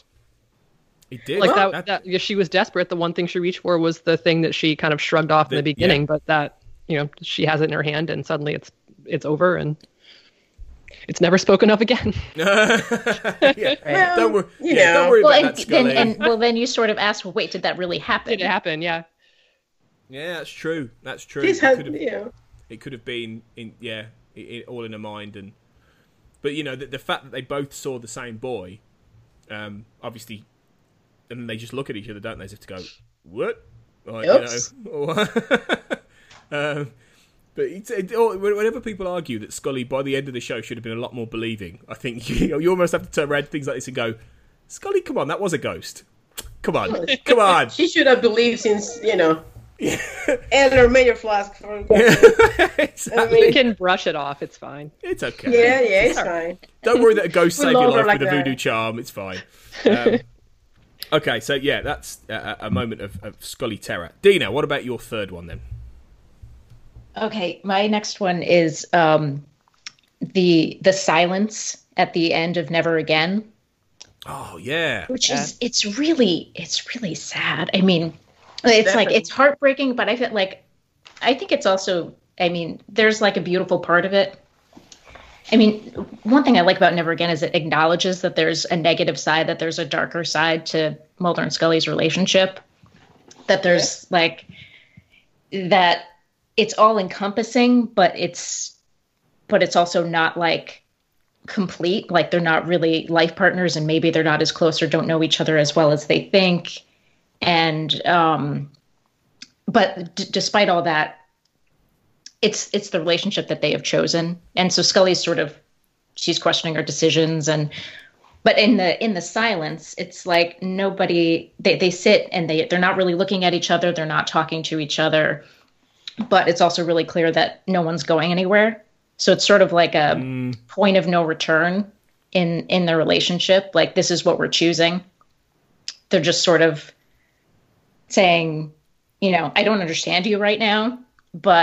It did. Like well, that, that, yeah, she was desperate. The one thing she reached for was the thing that she kind of shrugged off the, in the beginning, yeah. but that, you know, she has it in her hand and suddenly it's it's over and it's never spoken of again. yeah. Well, don't worry. You yeah, know. don't worry well, about and, that, Scully. then, and well, then you sort of ask, well, wait, did that really happen? Did it happen? Yeah. Yeah, that's true. That's true. This it, has, could have, you know. it could have been in yeah, it, it, all in her mind, and but you know the, the fact that they both saw the same boy, um, obviously, and then they just look at each other, don't they, as if to go, "What?" Like, Oops. You know, um, but it's, it, whenever people argue that Scully by the end of the show should have been a lot more believing, I think you, know, you almost have to turn around to things like this and go, "Scully, come on, that was a ghost. Come on, come on." She should have believed since, you know, yeah. and her Mayor Flask. For exactly. I mean, you can brush it off. It's fine. It's okay. Yeah, yeah, it's fine. Don't worry that a ghost saved your life like with that. a voodoo charm. It's fine. Um, okay, so yeah, that's a, a moment of, of Scully terror. Dina, what about your third one then? Okay, my next one is um, the the silence at the end of Never Again. Oh yeah, which yeah. is it's really it's really sad. I mean, it's Definitely. like it's heartbreaking, but I feel like I think it's also. I mean, there's like a beautiful part of it. I mean, one thing I like about Never Again is it acknowledges that there's a negative side, that there's a darker side to Mulder and Scully's relationship, that there's yeah. like that it's all encompassing, but it's but it's also not like complete. Like they're not really life partners, and maybe they're not as close or don't know each other as well as they think. And um, but d- despite all that, it's it's the relationship that they have chosen. And so Scully's sort of she's questioning her decisions, and but in the in the silence, it's like nobody they, they sit and they they're not really looking at each other, they're not talking to each other, but it's also really clear that no one's going anywhere. So it's sort of like a mm. point of no return in in their relationship. Like, this is what we're choosing. They're just sort of saying, you know, I don't understand you right now, but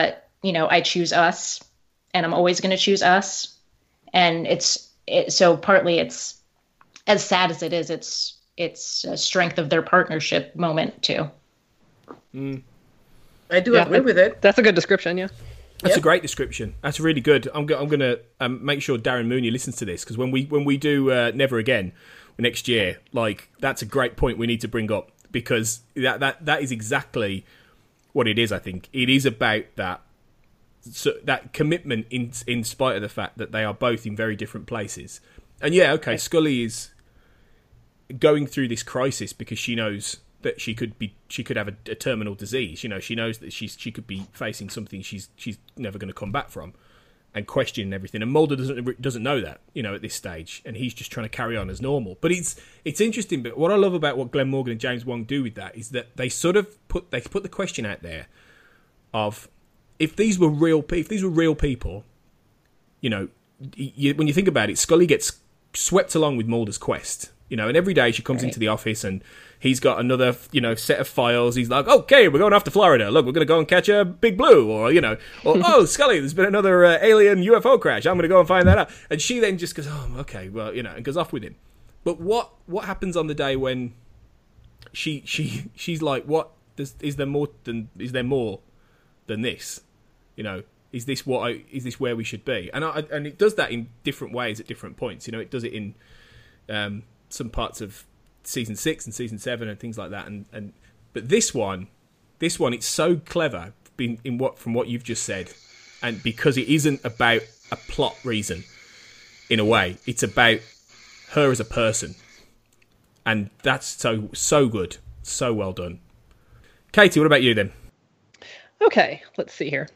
you know, I choose us, and I'm always going to choose us. And it's it, so partly it's as sad as it is, it's it's a strength of their partnership moment too. Mm. I do Yeah, agree with it. That's a good description, yeah. That's Yep. a great description. That's really good. I'm, go- I'm going to um, make sure Darren Mooney listens to this, because when we when we do uh, Never Again next year, like, that's a great point we need to bring up, because that that, that is exactly what it is. I think it is about that so that commitment in in spite of the fact that they are both in very different places. And yeah, okay, Scully is going through this crisis because she knows that she could be she could have a, a terminal disease. You know, she knows that she's she could be facing something she's she's never going to come back from, and questioning everything. And Mulder doesn't doesn't know that, you know, at this stage, and he's just trying to carry on as normal. But it's it's interesting. But what I love about what Glenn Morgan and James Wong do with that is that they sort of put they put the question out there of, if these were real pe- if these were real people, you know, you, when you think about it, Scully gets swept along with Mulder's quest. You know, and every day she comes Right. into the office and he's got another, you know, set of files. He's like, okay, we're going off to Florida. Look, we're going to go and catch a big blue. Or, you know, or, oh, Scully, there's been another uh, alien U F O crash. I'm going to go and find that out. And she then just goes, oh, okay, well, you know, and goes off with him. But what what happens on the day when she she she's like, what, does, is there more than, is there more than this? You know, is this what I, is this where we should be? And I, and it does that in different ways at different points. You know, it does it in, um, some parts of season six and season seven and things like that, and and but this one this one it's so clever in, in what from what you've just said, and because it isn't about a plot reason in a way, it's about her as a person, and that's so so good, so well done. Katie, what about you then? Okay, let's see here.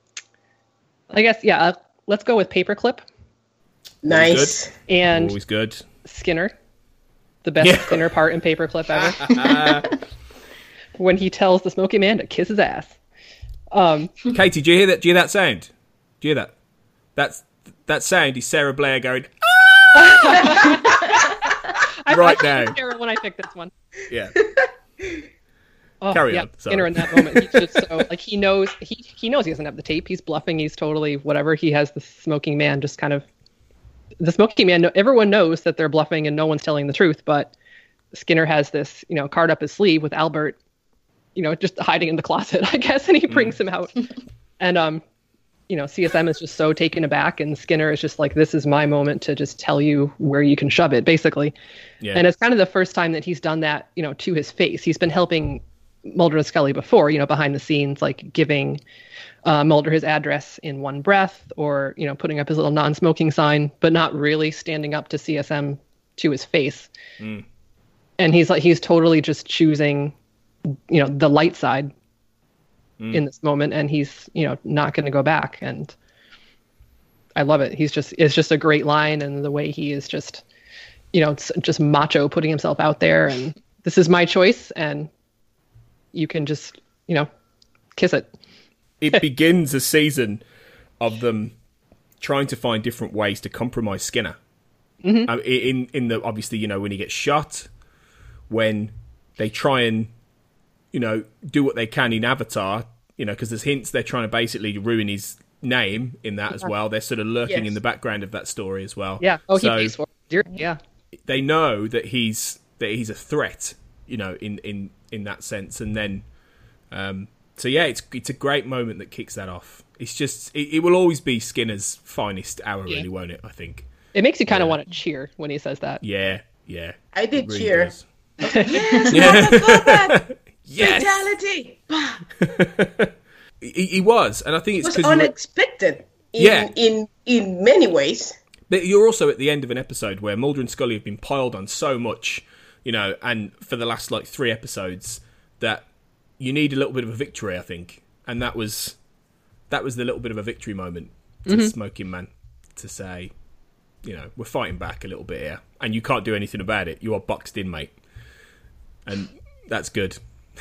I guess, yeah, uh, let's go with Paperclip Nice. and Always good. Skinner. The best Yeah. Skinner part in Paperclip ever. When he tells the Smoky Man to kiss his ass. Um, Katie, do you hear that? Do you hear that sound? Do you hear that? That's that sound is Sarah Blair going I Right I now. picked Skinner when I picked this one. yeah. Oh, Carry yeah, on, sorry. Skinner in that moment, he's just so like he knows he he knows he doesn't have the tape. He's bluffing. He's totally whatever. He has the Smoking Man just kind of the Smoking Man. Everyone knows that they're bluffing and no one's telling the truth. But Skinner has this, you know, card up his sleeve with Albert, you know, just hiding in the closet, I guess, and he brings him out. And um, you know, C S M is just so taken aback, and Skinner is just like, "This is my moment to just tell you where you can shove it," basically. Yeah. And it's kind of the first time that he's done that, you know, to his face. He's been helping Mulder and Scully before, you know, behind the scenes, like giving uh, Mulder his address in one breath, or, you know, putting up his little non-smoking sign, but not really standing up to C S M to his face. Mm. And he's like, he's totally just choosing, you know, the light side Mm. in this moment, and he's, you know, not going to go back. And I love it. He's just, it's just a great line, and the way he is just, you know, it's just macho, putting himself out there, and this is my choice, and you can just, you know, kiss it. It begins a season of them trying to find different ways to compromise Skinner. Mm-hmm. Uh, in in the obviously, you know, when he gets shot, when they try and, you know, do what they can in Avatar, you know, because there's hints they're trying to basically ruin his name in that as well. They're sort of lurking Yes. in the background of that story as well. Yeah. Oh, So he pays for it. Yeah. they know that he's that he's a threat, you know, in in in that sense, and then. Um, So yeah, it's it's a great moment that kicks that off. It's just it, it will always be Skinner's finest hour, Yeah. really, won't it? I think. It makes you kind of Yeah. want to cheer when he says that. Yeah, yeah. I did it really cheer. does. Yes, Yeah. motherfucker! Yes, Fatality! he, he was, and I think It it's was because unexpected in, Yeah. in in many ways. But you're also at the end of an episode where Mulder and Scully have been piled on so much, you know, and for the last like three episodes, that you need a little bit of a victory, I think, and that was that was the little bit of a victory moment to Mm-hmm. Smoking Man to say, you know, we're fighting back a little bit here, and you can't do anything about it. You are boxed in, mate, and that's good.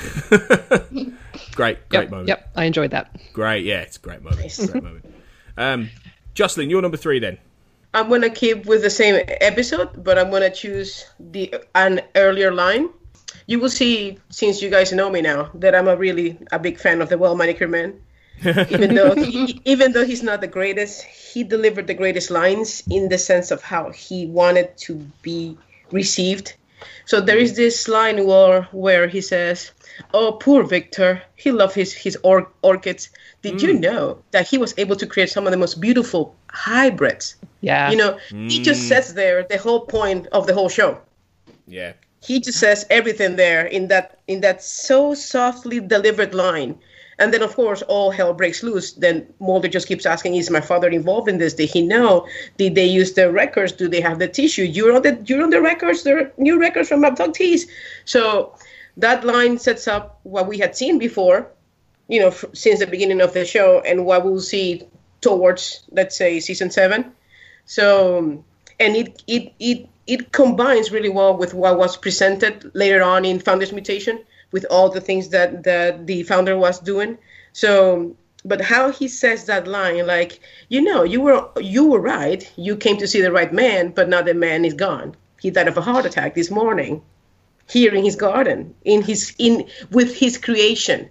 great, great Yep. moment. Yep. I enjoyed that. Great, yeah, it's a great moment. Nice. Great moment. Um, Jocelyn, you're number three then. I'm gonna keep with the same episode, but I'm gonna choose the an earlier line. You will see, since you guys know me now, that I'm a really a big fan of the Well Manicured Man. even though he, even though he's not the greatest, he delivered the greatest lines in the sense of how he wanted to be received. So there is this line where where he says, "Oh, poor Victor, he loved his his or- orchids. Did mm. you know that he was able to create some of the most beautiful hybrids?" Yeah, you know, mm. he just sets there the whole point of the whole show. Yeah, he just says everything there in that in that so softly delivered line. And then, of course, all hell breaks loose. Then Mulder just keeps asking, is my father involved in this? Did he know? Did they use the records? Do they have the tissue? You're on the, you're on the records. There are new records from abductees. So that line sets up what we had seen before, you know, f- since the beginning of the show, and what we'll see towards, let's say, season seven. So, and it it it it combines really well with what was presented later on in Founder's Mutation, with all the things that, that the founder was doing. So, but how he says that line, like, you know, you were you were right. You came to see the right man, but now the man is gone. He died of a heart attack this morning, here in his garden, in his in with his creation.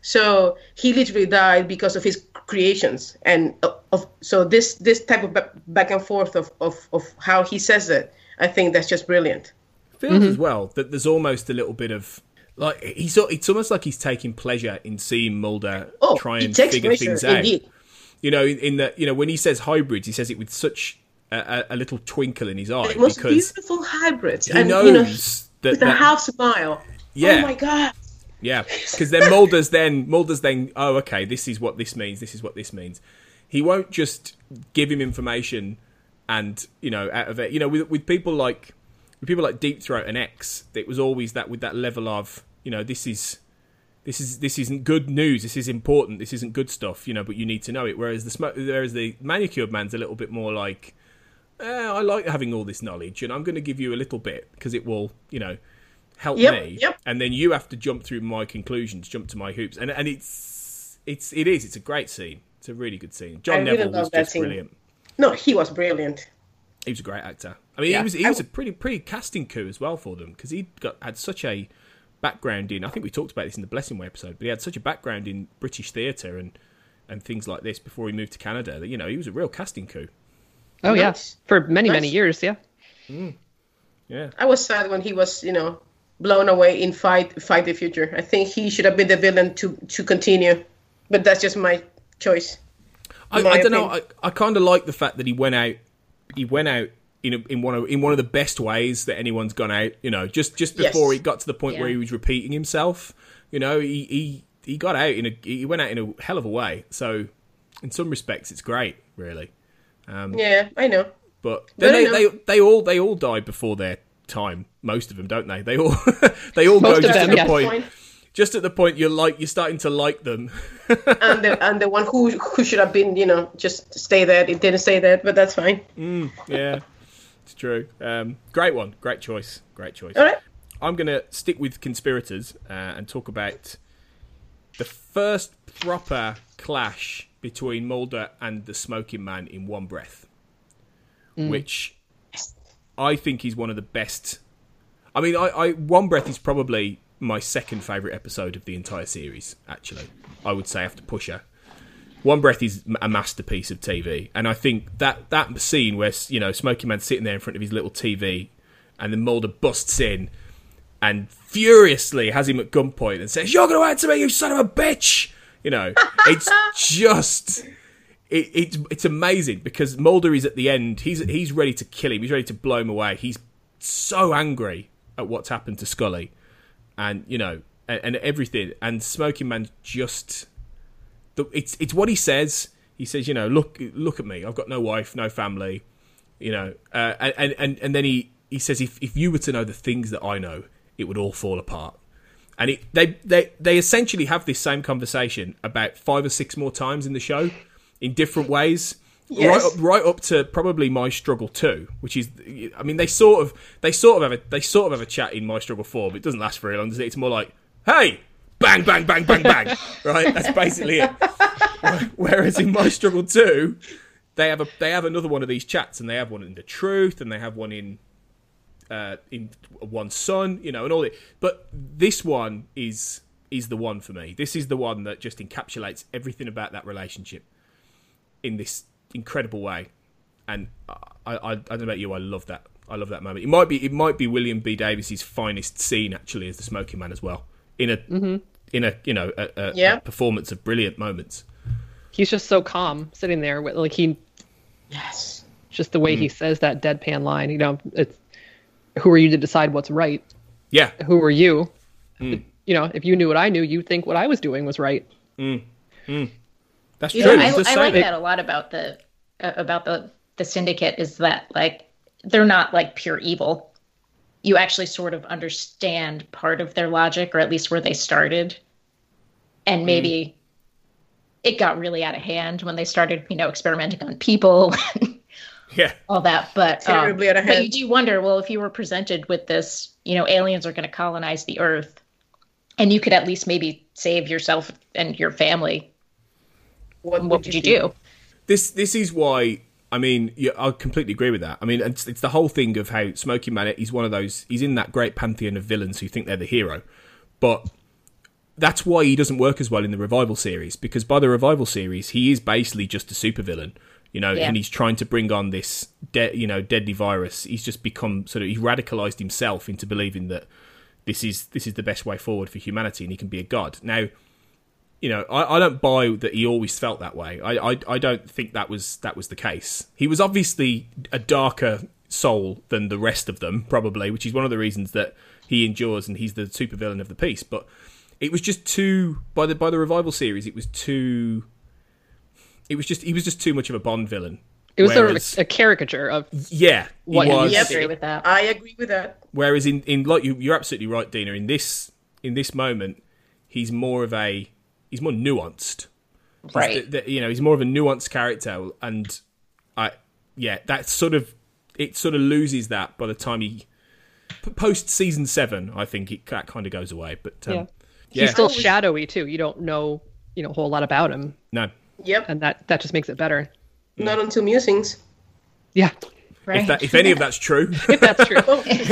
So he literally died because of his creations, and of, of so this this type of back and forth of of of how he says it, I think that's just brilliant. Feels mm-hmm. as well that there's almost a little bit of. Like he's, it's almost like he's taking pleasure in seeing Mulder oh, try and figure pleasure, things out. Indeed. You know, in, in the you know when he says hybrids, he says it with such a, a little twinkle in his eye. The most because beautiful hybrids, he and knows you know, that, with that, a half smile. Yeah. Oh my god. Yeah, because then Mulder's then Mulder's then oh okay, this is what this means. This is what this means. He won't just give him information, and you know out of it. You know, with with people like with people like Deep Throat and X, it was always that with that level of. You know, this is, this is, this isn't good news. This is important. This isn't good stuff. You know, but you need to know it. Whereas the smoke, whereas the manicured man's a little bit more like, eh, I like having all this knowledge, and I'm going to give you a little bit because it will, you know, help yep, me. Yep. And then you have to jump through my conclusions, jump to my hoops, and and it's, it's, it is. It's a great scene. It's a really good scene. John I really Neville was just scene. brilliant. No, he was brilliant. He was a great actor. I mean, yeah. he was he was a pretty pretty casting coup as well for them because he got had such a background in, I think we talked about this in the Blessing Way episode, but he had such a background in British theatre and, and things like this before he moved to Canada that, you know, he was a real casting coup. Oh, nice. yeah. For many, nice. many years, yeah. Mm. Yeah. I was sad when he was, you know, blown away in Fight Fight the Future. I think he should have been the villain to, to continue, but that's just my choice. I, I don't know. I, I kind of like the fact that he went out, he went out in a, in one of in one of the best ways that anyone's gone out, you know, just just before yes. he got to the point yeah. where he was repeating himself, you know, he, he he got out in a he went out in a hell of a way. So in some respects, it's great, really. Um, yeah, I know. But but they, know. they they all they all die before their time. Most of them, don't they? They all they all Most go of just them, at the yes. point. Just at the point you're like you're starting to like them. and the and the one who who should have been, you know, just stay there. It didn't say that, but that's fine. Mm, yeah. It's true. Um, great one. Great choice. Great choice. All right. I'm going to stick with conspirators uh, and talk about the first proper clash between Mulder and the Smoking Man in one breath, mm. which I think is one of the best. I mean, I, I One Breath is probably my second favourite episode of the entire series, actually. I would say after Pusher. One Breath is a masterpiece of T V, and I think that, that scene where, you know, Smoking Man's sitting there in front of his little T V, and then Mulder busts in and furiously has him at gunpoint and says, "You're going to answer me, you son of a bitch!" You know, it's just, it, it's it's amazing because Mulder is at the end. He's he's ready to kill him. He's ready to blow him away. He's so angry at what's happened to Scully, and you know, and, and everything. And Smoking Man just. It's it's what he says. He says, you know, look look at me. I've got no wife, no family, you know. Uh, and, and and then he, he says, if if you were to know the things that I know, it would all fall apart. And it, they they they essentially have this same conversation about five or six more times in the show, in different ways. Yes. Right up right up to probably My Struggle two, which is, I mean, they sort of they sort of have a they sort of have a chat in My Struggle four, but it doesn't last very long, does it? It's more like, hey. Bang, bang, bang, bang, bang. Right? That's basically it. Whereas in My Struggle two, they have a they have another one of these chats, and they have one in The Truth, and they have one in uh, in One Son, you know, and all it. But this one is is the one for me. This is the one that just encapsulates everything about that relationship in this incredible way. And I, I, I don't know about you, I love that. I love that moment. It might be, it might be William B. Davis's finest scene actually, as the Smoking Man as well. In a, mm-hmm. in a, you know, a, a, yeah. a performance of brilliant moments. He's just so calm, sitting there with like he. Yes. Just the way mm. he says that deadpan line. You know, it's who are you to decide what's right? Yeah. Who are you? Mm. You know, if you knew what I knew, you'd think what I was doing was right. Mm. Mm. That's you true. Know, I, I like that a lot about the uh, about the the Syndicate is that like they're not like pure evil. You actually sort of understand part of their logic, or at least where they started, and maybe mm. it got really out of hand when they started, you know, experimenting on people. Yeah, all that, but um, but you do wonder, well, if you were presented with this, you know, aliens are going to colonize the Earth, and you could at least maybe save yourself and your family, what, what would you do? do? This this is why, I mean, yeah, I completely agree with that. I mean, it's, it's the whole thing of how Smoking Man, he's one of those, he's in that great pantheon of villains who think they're the hero, but that's why he doesn't work as well in the Revival series, because by the Revival series, he is basically just a supervillain. You know, yeah. and he's trying to bring on this, de- you know, deadly virus. He's just become sort of, he radicalized himself into believing that this is this is the best way forward for humanity, and he can be a god. Now, you know, I, I don't buy that he always felt that way. I, I I don't think that was that was the case. He was obviously a darker soul than the rest of them, probably, which is one of the reasons that he endures and he's the supervillain of the piece. But it was just too by the by the Revival series, it was too. It was just he was just too much of a Bond villain. It was Whereas, sort of a, a caricature of yeah. What he was. I agree with that. I agree with that. Whereas in, in like you, you're absolutely right, Dina. In this in this moment, he's more of a he's more nuanced. Right. He's the, the, you know, he's more of a nuanced character, and I yeah, that sort of it sort of loses that by the time he post season seven. I think it, that kind of goes away. But um, yeah. yeah, he's still shadowy too. You don't know you know a whole lot about him. No. Yep. And that, that just makes it better. Not until Musings. Yeah. Right. If, that, if any of that's true. If that's true.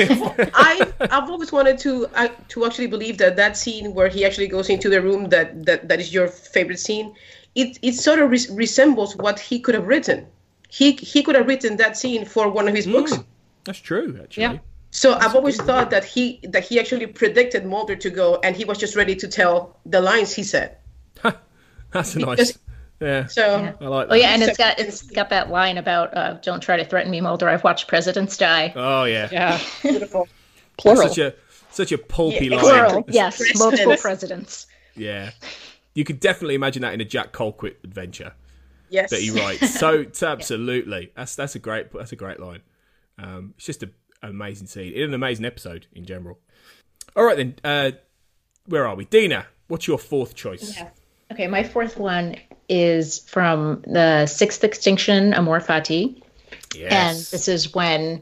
I, I've always wanted to uh, to actually believe that that scene where he actually goes into the room, that, that, that is your favorite scene, it it sort of re- resembles what he could have written. He he could have written that scene for one of his books. Mm, that's true, actually. Yeah. So that's I've always thought that he that he actually predicted Mulder to go, and he was just ready to tell the lines he said. That's a Because, nice... Yeah, so yeah. I like that. Oh yeah, and it's got it's got that line about uh, "Don't try to threaten me, Mulder. I've watched presidents die." Oh yeah, yeah, beautiful. Plural. Such a such a pulpy Yeah, line. Plural, yes, multiple presidents. Yeah, you could definitely imagine that in a Jack Colquitt adventure. Yes, that he writes. So it's absolutely that's that's a great that's a great line. Um, it's just a, an amazing scene. It's an amazing episode in general. All right then, uh, where are we, Dina? What's your fourth choice? Yeah. Okay, my fourth one is from the Sixth Extinction, Amor Fati. Yes. And this is when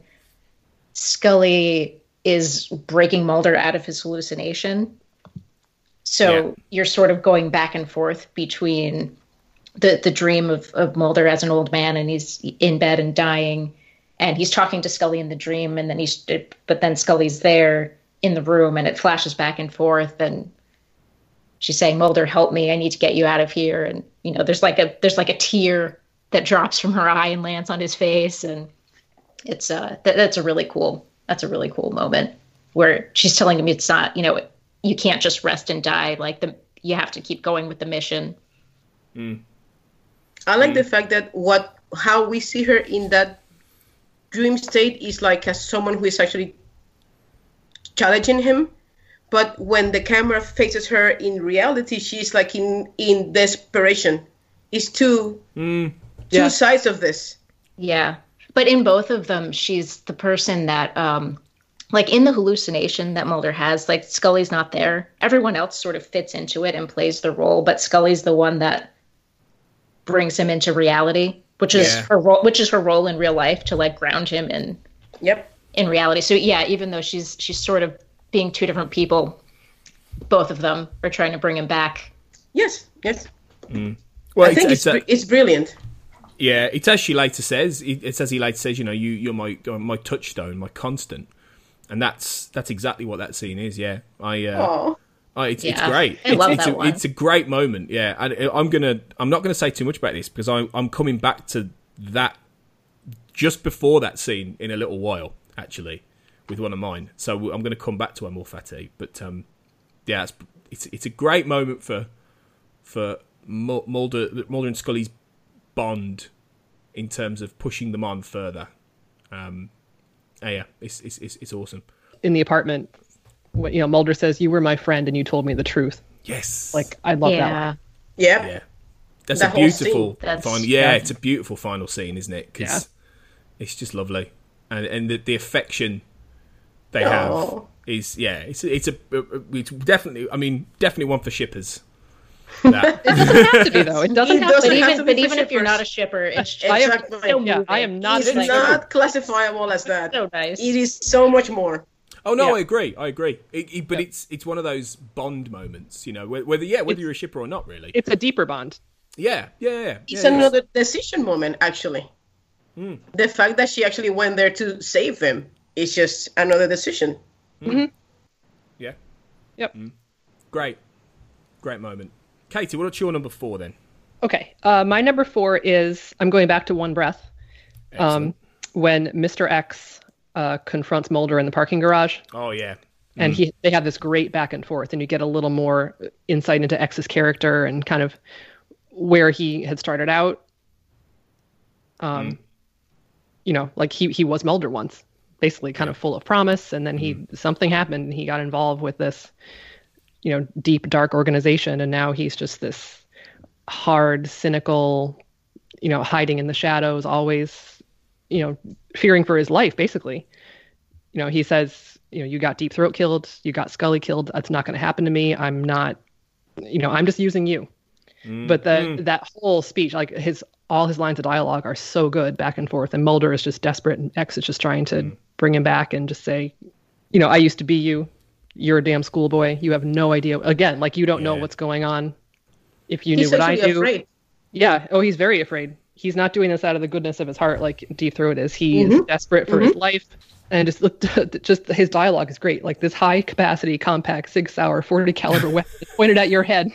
Scully is breaking Mulder out of his hallucination. So yeah. You're sort of going back and forth between the, the dream of, of Mulder as an old man, and he's in bed and dying, and he's talking to Scully in the dream, and then he's but then Scully's there in the room, and it flashes back and forth, and she's saying, "Mulder, help me! I need to get you out of here." And you know, there's like a there's like a tear that drops from her eye and lands on his face, and it's uh th- that's a really cool that's a really cool moment where she's telling him it's not, you know, you can't just rest and die. Like the you have to keep going with the mission. Mm. I like mm. the fact that what how we see her in that dream state is like as someone who is actually challenging him. But when the camera faces her in reality, she's like in, in desperation. It's two, mm. two yeah. sides of this. Yeah. But in both of them, she's the person that, um, like in the hallucination that Mulder has, like Scully's not there. Everyone else sort of fits into it and plays the role, but Scully's the one that brings him into reality, which is yeah. her role, which is her role in real life to like ground him in, yep. in reality. So yeah, even though she's, she's sort of being two different people, both of them are trying to bring him back. Yes, yes. Mm. Well, I think it's, it's, it's brilliant. Yeah, it's as she later says. It's as he later says, you know, you you're my my touchstone, my constant, and that's that's exactly what that scene is. Yeah, I uh, Oh, it's, Yeah. it's great. I it's, love it's that a, one. It's a great moment. Yeah, and I'm gonna. I'm not gonna say too much about this because I'm I'm coming back to that just before that scene in a little while, actually, with one of mine. So I'm going to come back to Amor Fati. But um, yeah, it's, it's it's a great moment for for Mulder Mulder and Scully's bond in terms of pushing them on further. Um, oh yeah, it's it's it's, it's awesome. In the apartment, what- you know, Mulder says, "You were my friend, and you told me the truth." Yes, Like, I love that Yeah. one. Yeah. yeah, that's That a whole beautiful scene. That's- final. Yeah, yeah. it's a beautiful final scene, isn't it? Because Yeah. it's just lovely, and and the, the affection they Aw. have is yeah, it's it's a it's definitely. I mean, definitely one for shippers. That. It doesn't have to be, though. It doesn't It have doesn't But to be. have even to be but for even if you're shippers. not a shipper, it's just I am- Exactly. so yeah, moving. I am not It's a like, not classifiable as that. so nice. It is so much more. Oh no, Yeah. I agree. I agree. It, it, but Yeah. it's it's one of those Bond moments, you know, whe- whether yeah, whether It's- you're a shipper or not, really. It's a deeper bond. Yeah, yeah, yeah. It's yeah, yeah. another decision moment, actually. The fact that she actually went there to save him is just another decision. Yeah, Yep. great, great moment. Katie, what's your number four then? Okay. Uh, my number four is I'm going back to One Breath. Um, Excellent. when Mister X uh, confronts Mulder in the parking garage, Oh yeah, and he they have this great back and forth, and you get a little more insight into X's character and kind of where he had started out. Um, you know, like he he was Mulder once, basically kind of full of promise, and then he something happened, and he got involved with this, you know, deep dark organization, and now he's just this hard, cynical, you know, hiding in the shadows, always, you know, fearing for his life, basically. You know, he says, you know, you got Deep Throat killed, you got Scully killed. That's not going to happen to me. I'm not, you know, I'm just using you. But the that whole speech, like his all his lines of dialogue are so good back and forth, and Mulder is just desperate, and X is just trying to bring him back and just say, you know, I used to be you. You're a damn schoolboy. You have no idea. Again, like you don't know Yeah. what's going on. If you He's knew what I actually do, afraid. yeah. Oh, he's very afraid. He's not doing this out of the goodness of his heart like Deep Throat is. He is desperate for his life, and just looked. Just his dialogue is great. Like this high capacity, compact, Sig Sauer, forty caliber weapon pointed at your head.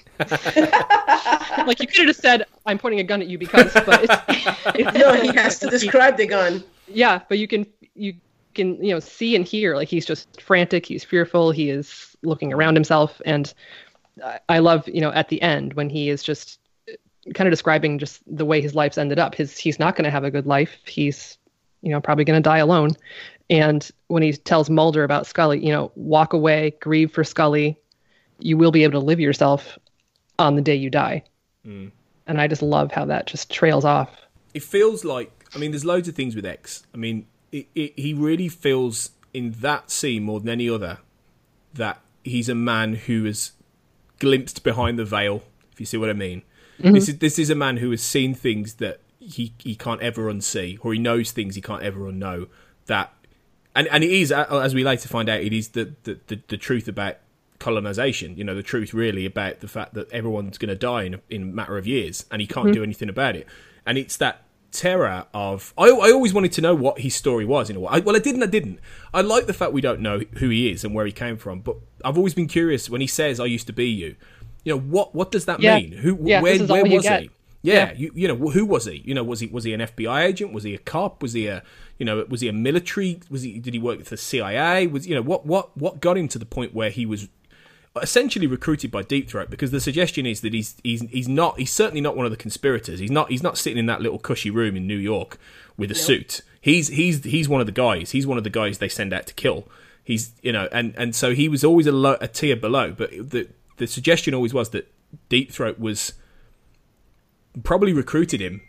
Like you could have just said, "I'm pointing a gun at you because," but it's, it's No, he has to describe the gun. yeah. But you can you can you know see and hear like he's just frantic. He's fearful. He is looking around himself, and I- I love you know at the end when he is just kind of describing just the way his life's ended up. His he's not going to have a good life. He's you know probably going to die alone. And when he tells Mulder about Scully, you know, walk away, grieve for Scully. You will be able to live yourself on the day you die. And I just love how that just trails off. it feels like. I mean, there's loads of things with X. I mean, it, it, he really feels in that scene more than any other that he's a man who has glimpsed behind the veil. If you see what I mean. This is this is a man who has seen things that he, he can't ever unsee, or he knows things he can't ever unknow. That and and it is, as we later find out, it is the the, the, the truth about colonization. You know, the truth really about the fact that everyone's going to die in a, in a matter of years, and he can't do anything about it. And it's that terror of I, I always wanted to know what his story was in a way. I, well, I didn't. I didn't. I like the fact we don't know who he is and where he came from, but I've always been curious when he says, "I used to be you." You know, what what does that Yeah. mean? Who Yeah, where this is where all you was get. he? Yeah, Yeah. You, you know, who was he? You know, was he was he an F B I agent? Was he a cop? Was he a you know was he a military? Was he did he work for the C I A? Was you know what what what got him to the point where he was essentially recruited by Deep Throat? Because the suggestion is that he's he's he's not he's certainly not one of the conspirators. He's not he's not sitting in that little cushy room in New York with a suit. He's he's he's one of the guys. He's one of the guys they send out to kill. He's you know and and so he was always a, lo- a tier below. But the the suggestion always was that Deep Throat was probably recruited him,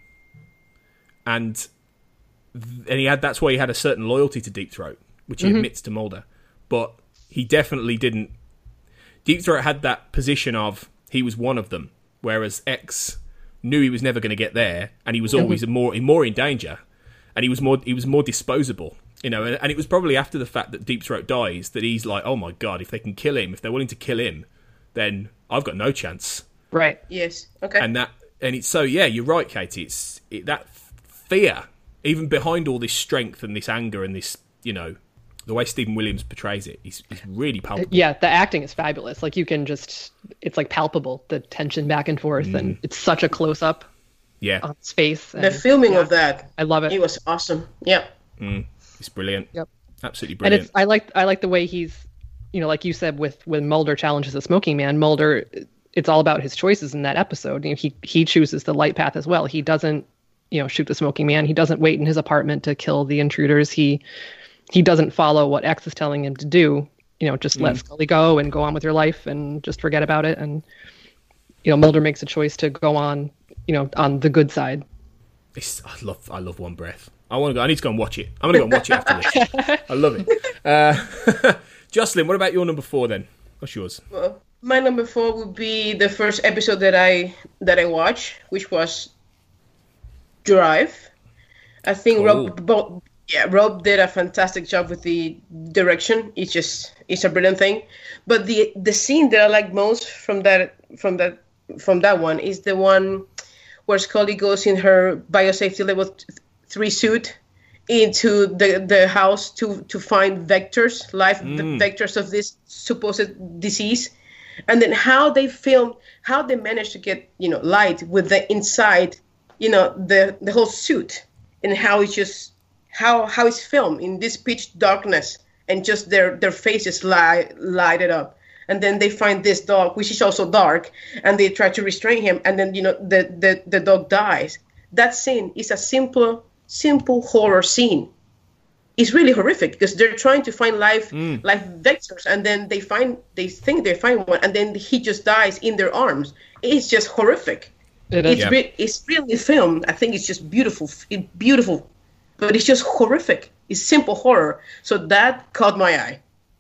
and and he had that's why he had a certain loyalty to Deep Throat, which he admits to Mulder. But he definitely didn't. Deep Throat had that position of he was one of them, whereas X knew he was never going to get there, and he was always more more in danger, and he was more he was more disposable. You know, and, and it was probably after the fact that Deep Throat dies that he's like, oh my god, if they can kill him, if they're willing to kill him, then I've got no chance. Right. Yes. Okay. And that, and it's so yeah, you're right, Katie. It's it, that fear, even behind all this strength and this anger and this, you know, the way Stephen Williams portrays it is, is really palpable. Yeah, the acting is fabulous. Like you can just, it's like palpable, the tension back and forth, mm. and it's such a close up. Yeah, on his face. And, the filming yeah, of that, I love it. It was awesome. Yeah, mm. It's brilliant. Yep, absolutely brilliant. And it's I like I like the way he's, you know, like you said, with when Mulder challenges the smoking man, Mulder, it's all about his choices in that episode. You know, he he chooses the light path as well. He doesn't, you know, shoot the smoking man. He doesn't wait in his apartment to kill the intruders. He he doesn't follow what X is telling him to do. You know, just mm. let Scully go and go on with your life and just forget about it. And you know, Mulder makes a choice to go on, you know, on the good side. It's, I love I love One Breath. I want to go. I need to go and watch it. I'm going to go and watch it after this. I love it. Uh, Jocelyn, what about your number four then? What's yours? Well, my number four would be the first episode that I that I watched, which was Drive. I think oh. Rob, Bo, yeah, Rob did a fantastic job with the direction. It's just it's a brilliant thing. But the the scene that I like most from that from that from that one is the one where Scully goes in her biosafety level th- three suit into the, the house to, to find vectors, live mm. vectors of this supposed disease. And then how they film, how they managed to get, you know, light with the inside, you know, the, the whole suit, and how it's just, how how it's filmed in this pitch darkness, and just their, their faces light, lighted up. And then they find this dog, which is also dark, and they try to restrain him, and then, you know, the, the, the dog dies. That scene is a simple, simple horror scene. It's really horrific because they're trying to find live, mm. live vectors, and then they find, they think they find one, and then he just dies in their arms. It's just horrific. It is. It's, yeah. re- it's really filmed. I think it's just beautiful, beautiful, but it's just horrific. It's simple horror. So that caught my eye.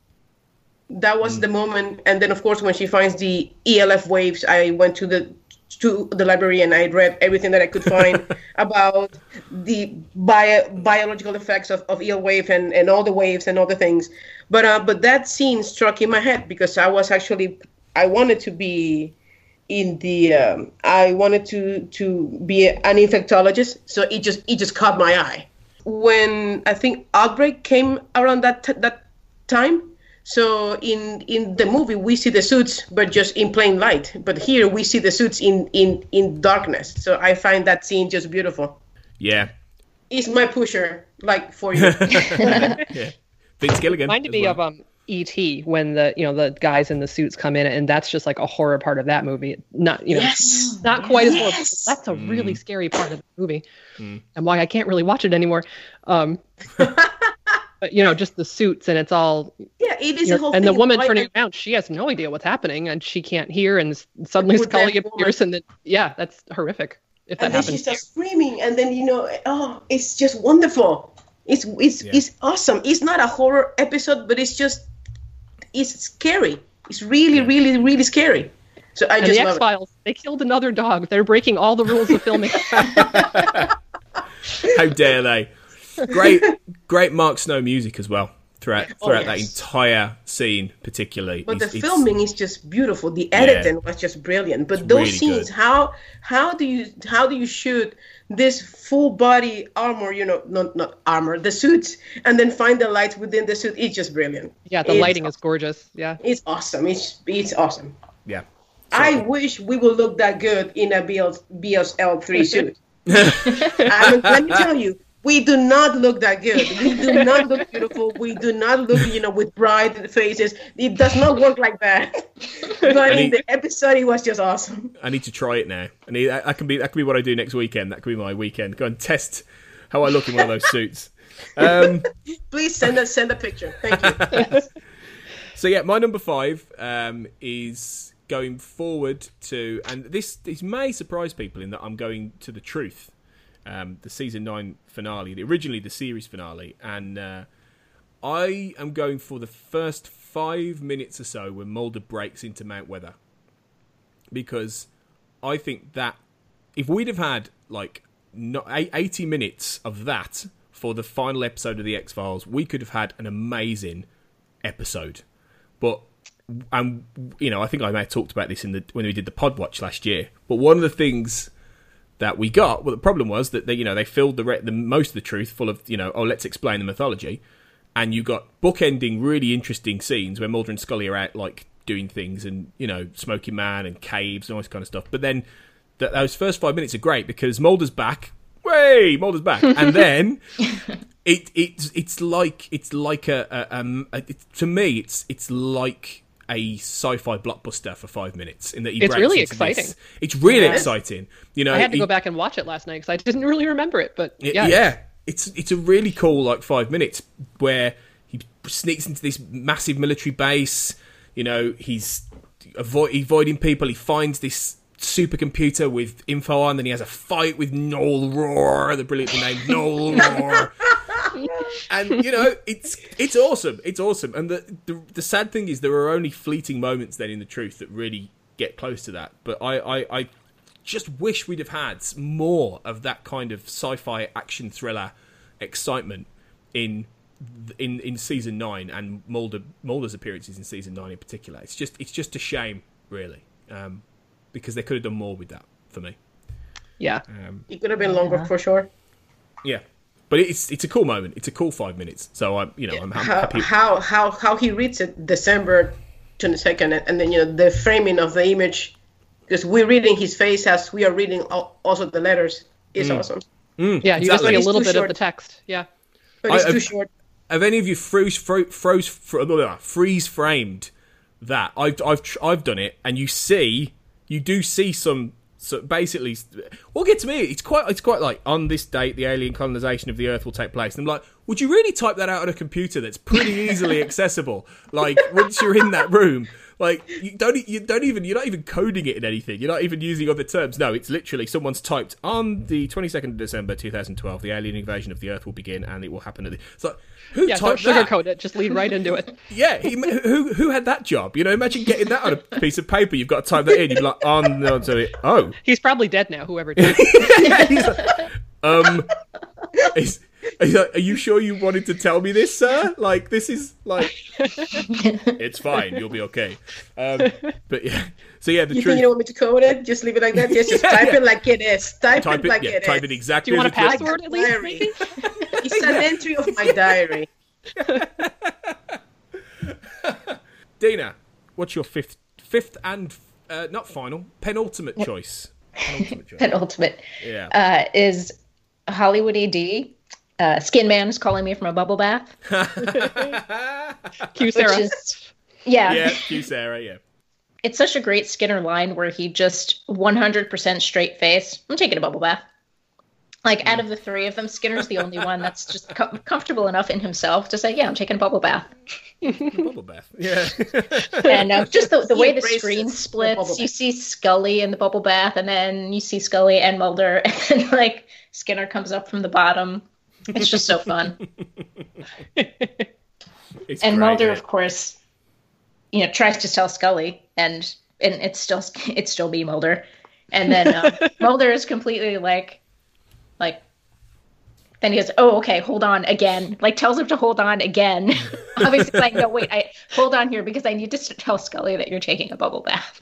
That was mm. the moment. And then, of course, when she finds the E L F waves, I went to the to the library and I read everything that I could find about the bio, biological effects of, of E L wave and, and all the waves and all the things. But uh, but that scene struck in my head because I was actually, I wanted to be in the, um, I wanted to, to be an infectologist. So it just it just caught my eye. When I think Outbreak came around that t- that time, so in in the movie we see the suits, but just in plain light. But here we see the suits in, in, in darkness. So I find that scene just beautiful. Yeah, it's my pusher, like for you. yeah, Vince Gilligan. Reminded me well. of um E T when the you know the guys in the suits come in, and that's just like a horror part of that movie. Not you know, yes. not quite yes. as horrible. That's a really mm. scary part of the movie, mm. and why I can't really watch it anymore. Um, but you know, just the suits, and it's all yeah, it is. You know, a whole and thing. the woman Why turning I... around, she has no idea what's happening, and she can't hear, and suddenly With Scully appears, and then yeah, that's horrific. If that and then happens, she starts screaming, and then you know, oh, it's just wonderful. It's it's yeah. it's awesome. It's not a horror episode, but it's just it's scary. It's really, yeah. really, really scary. So I and just the love X-Files, it. They killed another dog. They're breaking all the rules of filming. How dare they? Great, great Mark Snow music as well throughout throughout oh, yes. that entire scene, particularly. But it's, the it's, filming is just beautiful. The editing yeah. was just brilliant. But those really scenes, good. how how do you how do you shoot this full body armor? You know, not not armor, the suits, and then find the lights within the suit. It's just brilliant. Yeah, the it's lighting awesome. is gorgeous. Yeah, it's awesome. It's it's awesome. Yeah. I wish we would look that good in a B S L three suit. I mean, let me tell you, we do not look that good. We do not look beautiful. We do not look, you know, with bright faces. It does not work like that. But in the episode, it was just awesome. I need to try it now. I need, that can be that can be what I do next weekend. That could be my weekend. Go and test how I look in one of those suits. Um, Please send us send a picture. Thank you. So yeah, my number five um, is going forward to, and this this may surprise people in that I'm going to The Truth, um, the season nine finale, the, originally the series finale, and uh, I am going for the first five minutes or so when Mulder breaks into Mount Weather, because I think that if we'd have had like not eighty minutes of that for the final episode of the X-Files, we could have had an amazing episode. But and you know, I think I may have talked about this in the when we did the pod watch last year. But one of the things that we got, well, the problem was that they, you know, they filled the, re- the most of The Truth full of, you know, oh, let's explain the mythology, and you got bookending really interesting scenes where Mulder and Scully are out like doing things and, you know, Smoking Man and caves and all this kind of stuff. But then th- those first five minutes are great because Mulder's back. Way, Mulder's back, and then it it's it's like it's like a, a um a, it, to me it's it's like a sci-fi blockbuster for five minutes in that he It's breaks really into exciting. This. It's really Yeah. exciting. You know, I had to he- go back and watch it last night because I didn't really remember it. But Y- yeah, yeah, it's it's a really cool like five minutes where he sneaks into this massive military base. You know, he's avoid, avoiding people. He finds this supercomputer with info on, then he has a fight with Noel Rohr, the brilliantly named Noel Rohr. And you know, it's it's awesome. It's awesome. And the, the the sad thing is there are only fleeting moments then in The Truth that really get close to that. But I, I, I just wish we'd have had more of that kind of sci-fi action thriller excitement in in in season nine and Mulder Mulder's appearances in season nine in particular. It's just it's just a shame, really, um, because they could have done more with that for me. yeah. Um, It could have been longer for sure. yeah, but it's it's a cool moment. It's a cool five minutes. So I'm you know I'm ha- How happy. how how how he reads it December twenty-second, and then you know the framing of the image, because we're reading his face as we are reading al- also the letters. Is awesome, Yeah, you just exactly. see a It's little too bit short. of the text. Yeah. but it's I- too I've- short. Have any of you froze fro- froze fro- blah, blah, blah, freeze framed that? I've I've tr- I've done it, and you see you do see some. So basically, we'll get to me. It's quite it's quite like on this date the alien colonization of the Earth will take place. And I'm like, would you really type that out on a computer that's pretty easily accessible? Like once you're in that room. Like you don't, you don't even, you're not even coding it in anything. You're not even using other terms. No, it's literally someone's typed on the twenty-second of December twenty twelve. The alien invasion of the Earth will begin, and it will happen at the. It's like who Yeah, don't typed that? sugarcoat it. Just lead right into it. Yeah, he, who who had that job? You know, imagine getting that on a piece of paper. You've got to type that in. You'd be like, oh no, so it, oh, He's probably dead now, whoever did it. yeah, he's like, um, is, he's like, are you sure you wanted to tell me this, sir? Like, this is like, it's fine. You'll be okay. Um, but yeah, so yeah, the You truth. think you don't want me to code it? Just leave it like that. Just, just Yeah, type yeah. it like it is. Type, type it it, like yeah, it type is. it exactly. Do you want a as it- password at least? Diary. Maybe? It's an entry of my diary. Dina, what's your fifth, fifth and uh, not final, penultimate choice? Penultimate choice. Penultimate Yeah. uh, is Hollywood A D. Uh, Skin Man is calling me from a bubble bath. Cue Which Sarah. is, yeah, Yeah, you, Sarah. Yeah. it's such a great Skinner line where he just one hundred percent straight face. I'm taking a bubble bath. Like, out of the three of them, Skinner's the only one that's just com- comfortable enough in himself to say, yeah, I'm taking a bubble bath. Bubble bath. Yeah. And uh, just the, the He way the embraces screen the splits, bubble you bath. see Scully in the bubble bath, and then you see Scully and Mulder, and then, like, Skinner comes up from the bottom. It's just so fun. It's And great, Mulder, yeah. of course, you know, tries to tell Scully, and and it's still it's still be Mulder, and then uh, Mulder is completely like, like, then he goes, "Oh, okay, hold on again." Like, tells him to hold on again. Obviously, like, no, wait, I hold on here because I need to s- tell Scully that you're taking a bubble bath,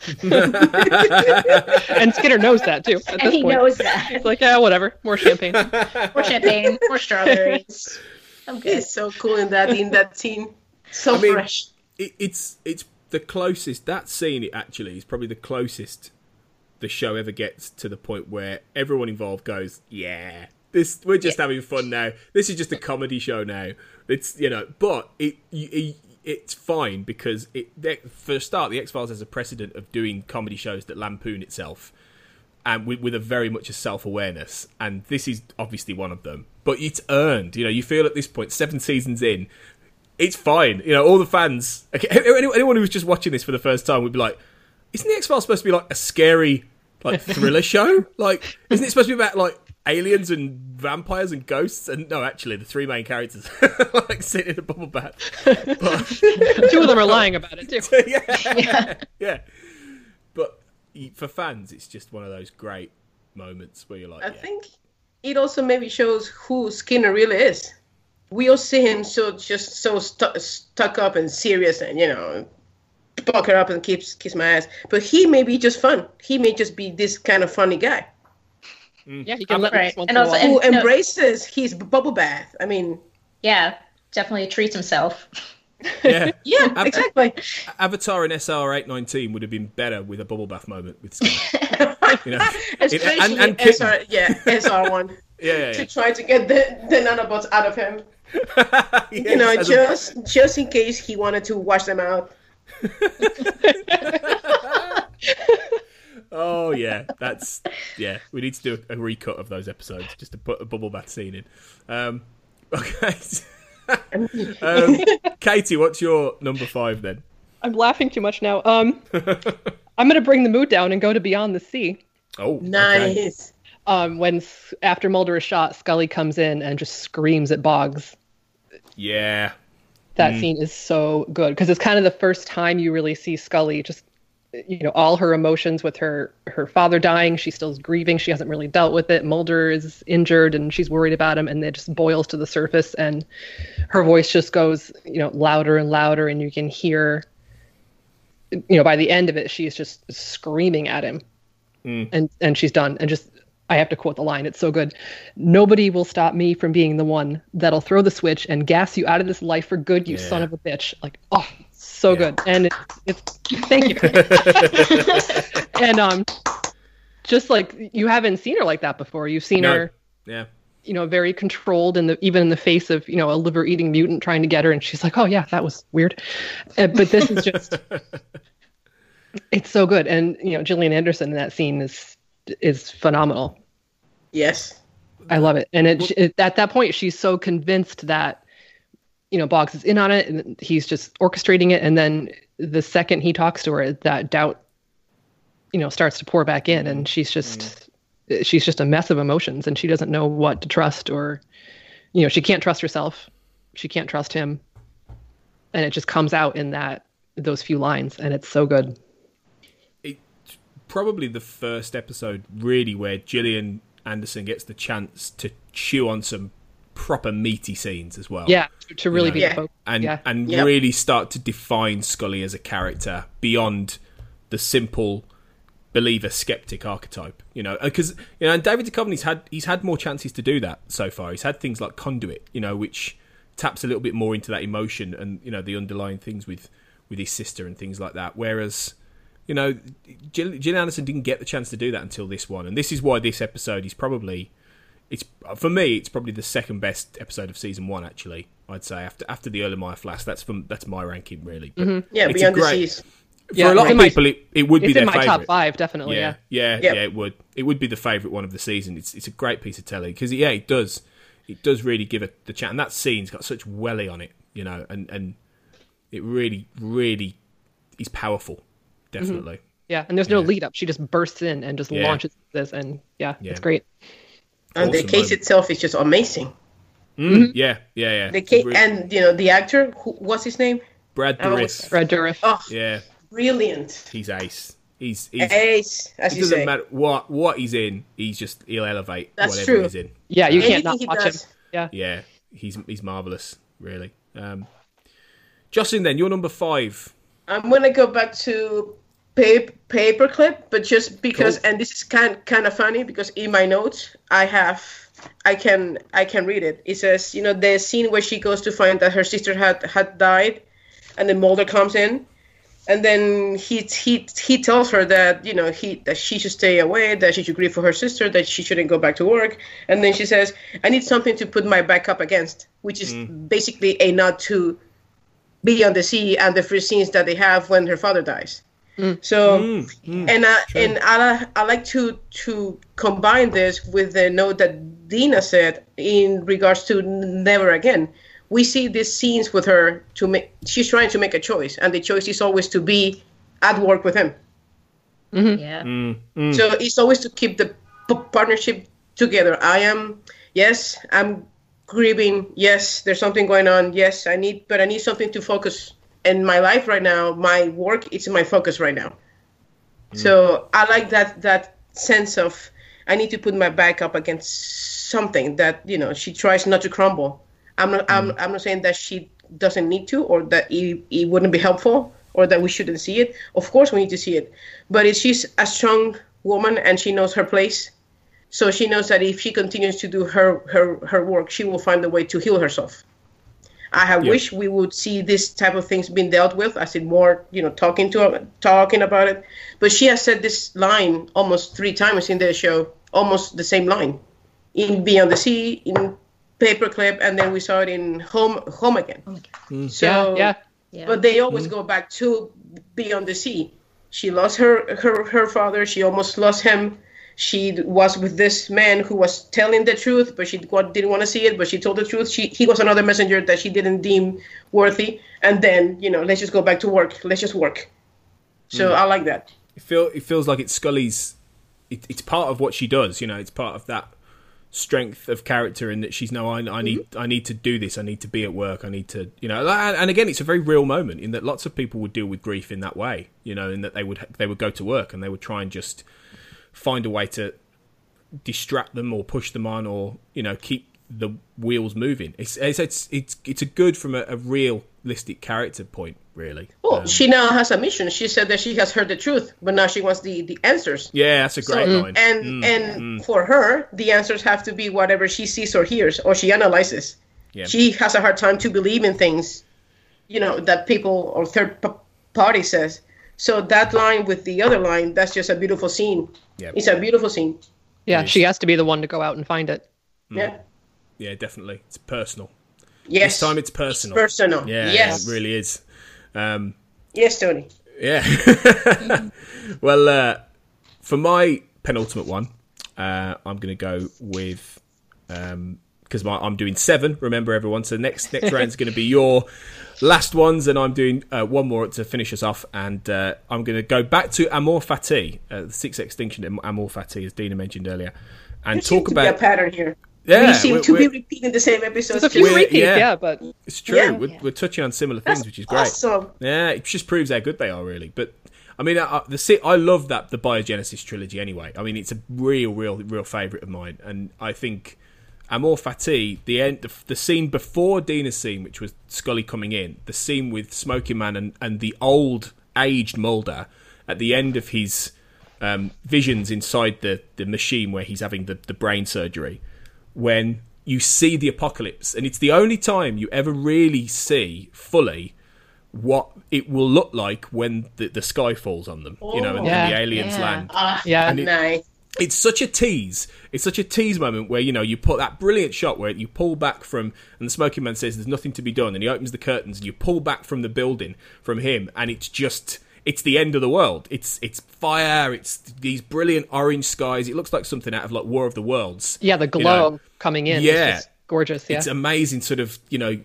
And Skinner knows that, too, at and this he point. knows that. It's like, yeah, whatever. More champagne. More champagne, more strawberries. I'm good. He's so cool in that in that scene. So I mean, fresh. it, it's it's the closest that scene. It actually is probably the closest the show ever gets to the point where everyone involved goes, "Yeah, this we're just Yeah. having fun now. This is just a comedy show now." It's you know, but it, it it's fine because it for a start, the X-Files has a precedent of doing comedy shows that lampoon itself. And with, with a very much a self-awareness, and this is obviously one of them. But it's earned, you know. You feel at this point, seven seasons in, it's fine. You know, all the fans, okay, anyone, anyone who was just watching this for the first time would be like, "Isn't the X-Files supposed to be like a scary, like thriller show? Like, isn't it supposed to be about like aliens and vampires and ghosts?" And no, actually, the three main characters like sit in a bubble bath. But, Two of them are lying about it, too. yeah, Yeah. yeah. But for fans, it's just one of those great moments where you're like, I yeah. think it also maybe shows who Skinner really is. We all see him so just so stu- stuck up and serious, and you know, pucker up and keeps kiss my ass. But he may be just fun. He may just be this kind of funny guy Yeah, he can let Right. loose once And in a also- while. who And- no. embraces his bubble bath. I mean, Yeah. definitely treats himself. Yeah, Yeah, Ab- exactly. Avatar and S R eight nineteen would have been better with a bubble bath moment with Scully. You know, Especially and, and S R, yeah, S R one. Yeah, yeah, To yeah. try to get the, the nanobots out of him. Yes, You know, as a- just just in case he wanted to wash them out. Oh yeah, that's yeah. We need to do a, a recut of those episodes just to put a bubble bath scene in. Um, okay, um, Katie, what's your number five then? I'm laughing too much now. Um, I'm gonna bring the mood down and go to Beyond the Sea. Oh, okay. Nice. Um, when S- after Mulder is shot, Scully comes in and just screams at Boggs. Yeah, That scene is so good because it's kind of the first time you really see Scully just, you know, all her emotions with her her father dying. She still's grieving. She hasn't really dealt with it. Mulder is injured and she's worried about him, and it just boils to the surface. And her voice just goes, you know, louder and louder, and you can hear, you know, by the end of it, she's just screaming at him, and and she's done. And just, I have to quote the line. It's so good. Nobody will stop me from being the one that'll throw the switch and gas you out of this life for good, you Yeah. son of a bitch. Like, oh, so Yeah. good. And it's, it's thank you. And um, just like you haven't seen her like that before. You've seen No. her, yeah. you know, very controlled, and even in the face of, you know, a liver eating mutant trying to get her, and she's like, oh yeah, that was weird. Uh, but this is just, it's so good. And you know, Gillian Anderson in that scene is is phenomenal. Yes. I love it. And it, it at that point, she's so convinced that, you know, Boggs is in on it, and he's just orchestrating it. And then the second he talks to her, that doubt, you know, starts to pour back in, and she's just, she's just a mess of emotions, and she doesn't know what to trust, or, you know, she can't trust herself, she can't trust him, and it just comes out in that those few lines, and it's so good. It's probably the first episode really where Gillian Anderson gets the chance to chew on some proper meaty scenes as well. Yeah, to, to really You know, be Yeah. the focus. and yeah. and Yep. really start to define Scully as a character beyond the simple believer skeptic archetype. You know, because you know, and David Duchovny's had he's had more chances to do that so far. He's had things like Conduit, you know, which taps a little bit more into that emotion and, you know, the underlying things with with his sister and things like that. Whereas, you know, Jill, Jill Anderson didn't get the chance to do that until this one, and this is why this episode is probably, it's for me, it's probably the second best episode of season one. Actually, I'd say after after the Erlenmeyer Flash, that's from that's my ranking really. But Yeah, it's a Beyond the great- Seas. For Yeah, a lot it's of in my- people, it, it would be It's their in my favourite. top five, definitely. Yeah. Yeah, yeah, Yep. yeah, it would. It would be the favourite one of the season. It's it's a great piece of telly because yeah, it does it does really give it the chance. And that scene's got such welly on it, you know, and and it really really is powerful, definitely. Yeah, and there's no Yeah. lead up. She just bursts in and just Yeah. launches this, and yeah, Yeah. it's great. And the Awesome case moment. itself is just amazing. Mm, yeah, yeah, yeah. The It's case, re- and you know, the actor, who, what's his name? Brad I was- Dourif. Red Dourif. Oh, Yeah, brilliant. he's ace. He's he's. Ace, as It you doesn't say. matter what what he's in. He's just he'll elevate That's whatever true. he's in. Yeah, you can't Anything not he watch does. him. Yeah. Yeah, he's he's marvelous, really. Um, Jocelyn, then you're number five. I'm gonna go back to paper paperclip, but just because, Cool. and this is kind kind of funny because in my notes I have, I can I can read it. It says, you know, the scene where she goes to find that her sister had had died, and then Mulder comes in, and then he he he tells her that, you know, he that she should stay away, that she should grieve for her sister, that she shouldn't go back to work, and then she says, I need something to put my back up against, which is basically a nod to Beyond the Sea and the first scenes that they have when her father dies. So, and I, and I, I like to to combine this with the note that Dina said in regards to Never Again. We see these scenes with her to make. She's trying to make a choice, and the choice is always to be at work with him. Yeah. So it's always to keep the p- partnership together. I am, yes, I'm grieving. Yes, there's something going on. Yes, I need, but I need something to focus in my life right now. My work is my focus right now. So I like that that sense of I need to put my back up against something that, you know, she tries not to crumble. I'm not I'm, I'm not saying that she doesn't need to, or that it, it wouldn't be helpful, or that we shouldn't see it. Of course we need to see it, but if she's a strong woman and she knows her place, so she knows that if she continues to do her her her work, she will find a way to heal herself. I have Yeah. wish we would see this type of things being dealt with. I said more, you know, talking to her, talking about it. But she has said this line almost three times in the show, almost the same line, in Beyond the Sea, in Paperclip, and then we saw it in Home Home Again. So, yeah, yeah. Yeah. but they always go back to Beyond the Sea. She lost her her her father. She almost lost him. She was with this man who was telling the truth, but she didn't want to see it, but she told the truth. She, he was another messenger that she didn't deem worthy. And then, you know, let's just go back to work. Let's just work. So Mm. I like that. It, feel, it feels like it's Scully's... It, it's part of what she does, you know. It's part of that strength of character in that she's, no, I, I need I need to do this. I need to be at work. I need to, you know... And, and again, it's a very real moment in that lots of people would deal with grief in that way, you know, in that they would they would go to work and they would try and just... find a way to distract them or push them on, or you know, keep the wheels moving. It's it's it's it's, it's a good from a, a realistic character point, really. Well, Um, she now has a mission. She said that she has heard the truth, but now she wants the, the answers. yeah, that's a great So- line. And Mm, and mm. for her, the answers have to be whatever she sees or hears, or she analyzes. Yeah. She has a hard time to believe in things, you know, that people or third p- party says. So that line with the other line, that's just a beautiful scene. Yeah. It's a beautiful scene. Yeah, It is. she has to be the one to go out and find it. Yeah. Yeah, definitely. It's personal. Yes. This time it's personal. Personal. Yeah, Yes. it really is. Um, Yes, Tony. Yeah. Well, uh, for my penultimate one, uh, I'm going to go with because my I'm doing seven. Remember, everyone. So next next round is going to be your last ones, and I'm doing uh, one more to finish us off. And uh, I'm going to go back to Amor Fati, uh, the Sixth Extinction of Amor Fati, as Dina mentioned earlier, and There seems talk to be about a pattern here. yeah. we seem we're- to be we're- repeating the same episodes. There's a few We're- repeats, yeah. yeah. but It's true. Yeah. We're, we're touching on similar things, That's which is great. awesome. Yeah, it just proves how good they are, really. But I mean, I, the si- I love that the Biogenesis trilogy. Anyway, I mean, it's a real, real, real favourite of mine, and I think Amor Fati, the end, the, the scene before Dina's scene, which was Scully coming in, the scene with Smoking Man and, and the old aged Mulder at the end of his um, visions inside the the machine where he's having the, the brain surgery, when you see the apocalypse, and it's the only time you ever really see fully what it will look like when the, the sky falls on them, you know, and, Yeah. and the aliens Yeah. land. Ah, Yeah. And it- nice. It's such a tease. It's such a tease moment where, you know, you put that brilliant shot where you pull back from, and the Smoking Man says there's nothing to be done, and he opens the curtains, and you pull back from the building from him, and it's just, it's the end of the world. It's it's fire. It's these brilliant orange skies. It looks like something out of like War of the Worlds. yeah, the you glow know. coming in Yeah. is just gorgeous. Yeah, It's amazing, sort of, you know,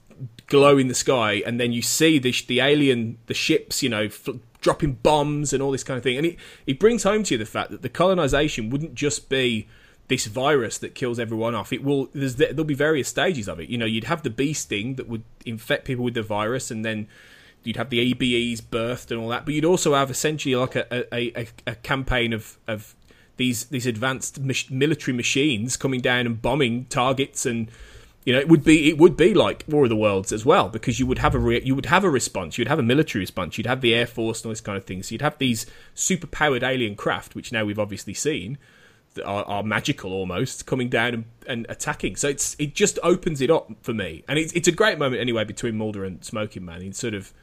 glow in the sky, and then you see the the alien, the ships, you know, fl- dropping bombs and all this kind of thing, and it it brings home to you the fact that the colonization wouldn't just be this virus that kills everyone off. It will there's there'll be various stages of it. You know, you'd have the bee sting that would infect people with the virus, and then you'd have the A B Es birthed and all that, but you'd also have essentially like a a, a, a campaign of of these these advanced mach- military machines coming down and bombing targets, and you know, it would be it would be like War of the Worlds as well, because you would have a re- you would have a response, you'd have a military response, you'd have the Air Force and all this kind of thing. So you'd have these super powered alien craft, which now we've obviously seen that are, are magical almost, coming down and, and attacking. So it's it just opens it up for me, and it's it's a great moment anyway between Mulder and Smoking Man. It's sort of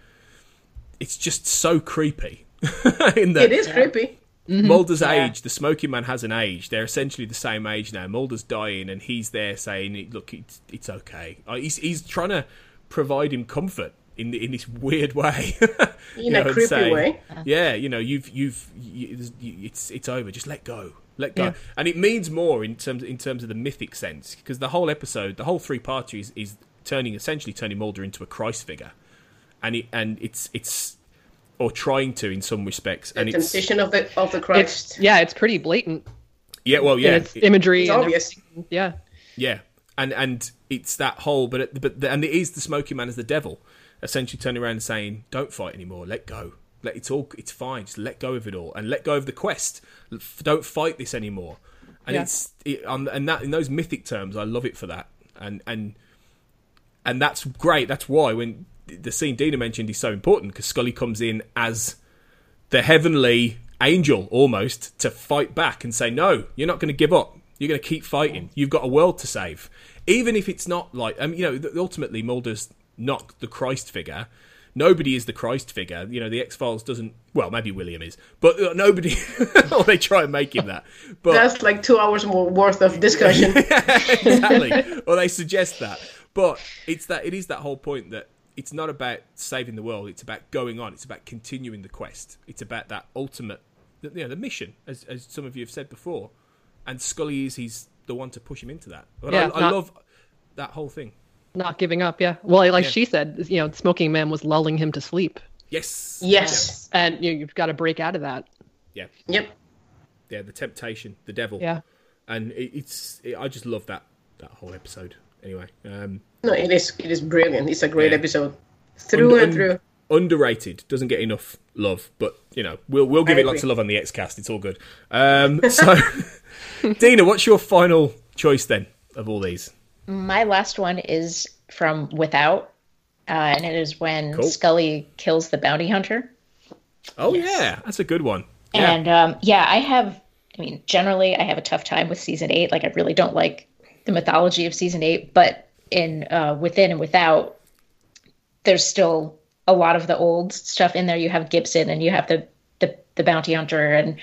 it's just so creepy. in that It is creepy. Mulder's Yeah. age, the Smoking Man has an age. They're essentially the same age now. Mulder's dying, and he's there saying, "Look, it's it's okay." Uh, He's he's trying to provide him comfort in in this weird way, In a creepy way. Yeah, you know, you've you've you, it's it's over. Just let go, let go. Yeah. And it means more in terms in terms of the mythic sense, because the whole episode, the whole three parter is, is turning essentially turning Mulder into a Christ figure, and it and it's it's. or trying to in some respects, The and it's temptation of the of the it's Christ. yeah, it's pretty blatant. yeah, well, in yeah, its imagery. It's and obvious. everything. Yeah, yeah, and and it's that whole, but it, but the, and it is the Smoking Man as the devil, essentially turning around and saying, "Don't fight anymore, let go, let it's all, it's fine, just let go of it all, and let go of the quest, don't fight this anymore." And Yeah. it's it, um, and that in those mythic terms, I love it for that, and and and that's great. That's why when the scene Dina mentioned is so important, because Scully comes in as the heavenly angel almost to fight back and say, no, you're not going to give up. You're going to keep fighting. You've got a world to save. Even if it's not like, um, you know, ultimately Mulder's not the Christ figure. Nobody is the Christ figure. You know, the X-Files doesn't... Well, maybe William is. But uh, nobody... or they try and make him that. But that's like two hours more worth of discussion. Exactly. Or they suggest that. But it's that. It is that whole point that it's not about saving the world. It's about going on. It's about continuing the quest. It's about that ultimate... You know, the mission, as, as some of you have said before. And Scully is he's the one to push him into that. But yeah, I, I not, love that whole thing. Not giving up, yeah. Well, like yeah. she said, you know, Smoking Man was lulling him to sleep. Yes. Yes. Yeah. And you know, you've got to break out of that. Yeah. Yep. Yeah, the temptation, the devil. Yeah. And it, it's, it, I just love that that whole episode. Anyway. Um, no, it is it is brilliant. It's a great yeah. episode, through un- and through. Un- underrated. Doesn't get enough love, but you know, we'll we'll give I it lots agree. of love on the X-Cast. It's all good. Um, so, Dina, what's your final choice then of all these? My last one is from Without, uh, and it is when Cool. Scully kills the bounty hunter. Oh Yes. yeah, that's a good one. Yeah. And um, yeah, I have. I mean, generally, I have a tough time with season eight. Like, I really don't like the mythology of season eight. But in uh, Within and Without, there's still a lot of the old stuff in there. You have Gibson, and you have the the, the bounty hunter, and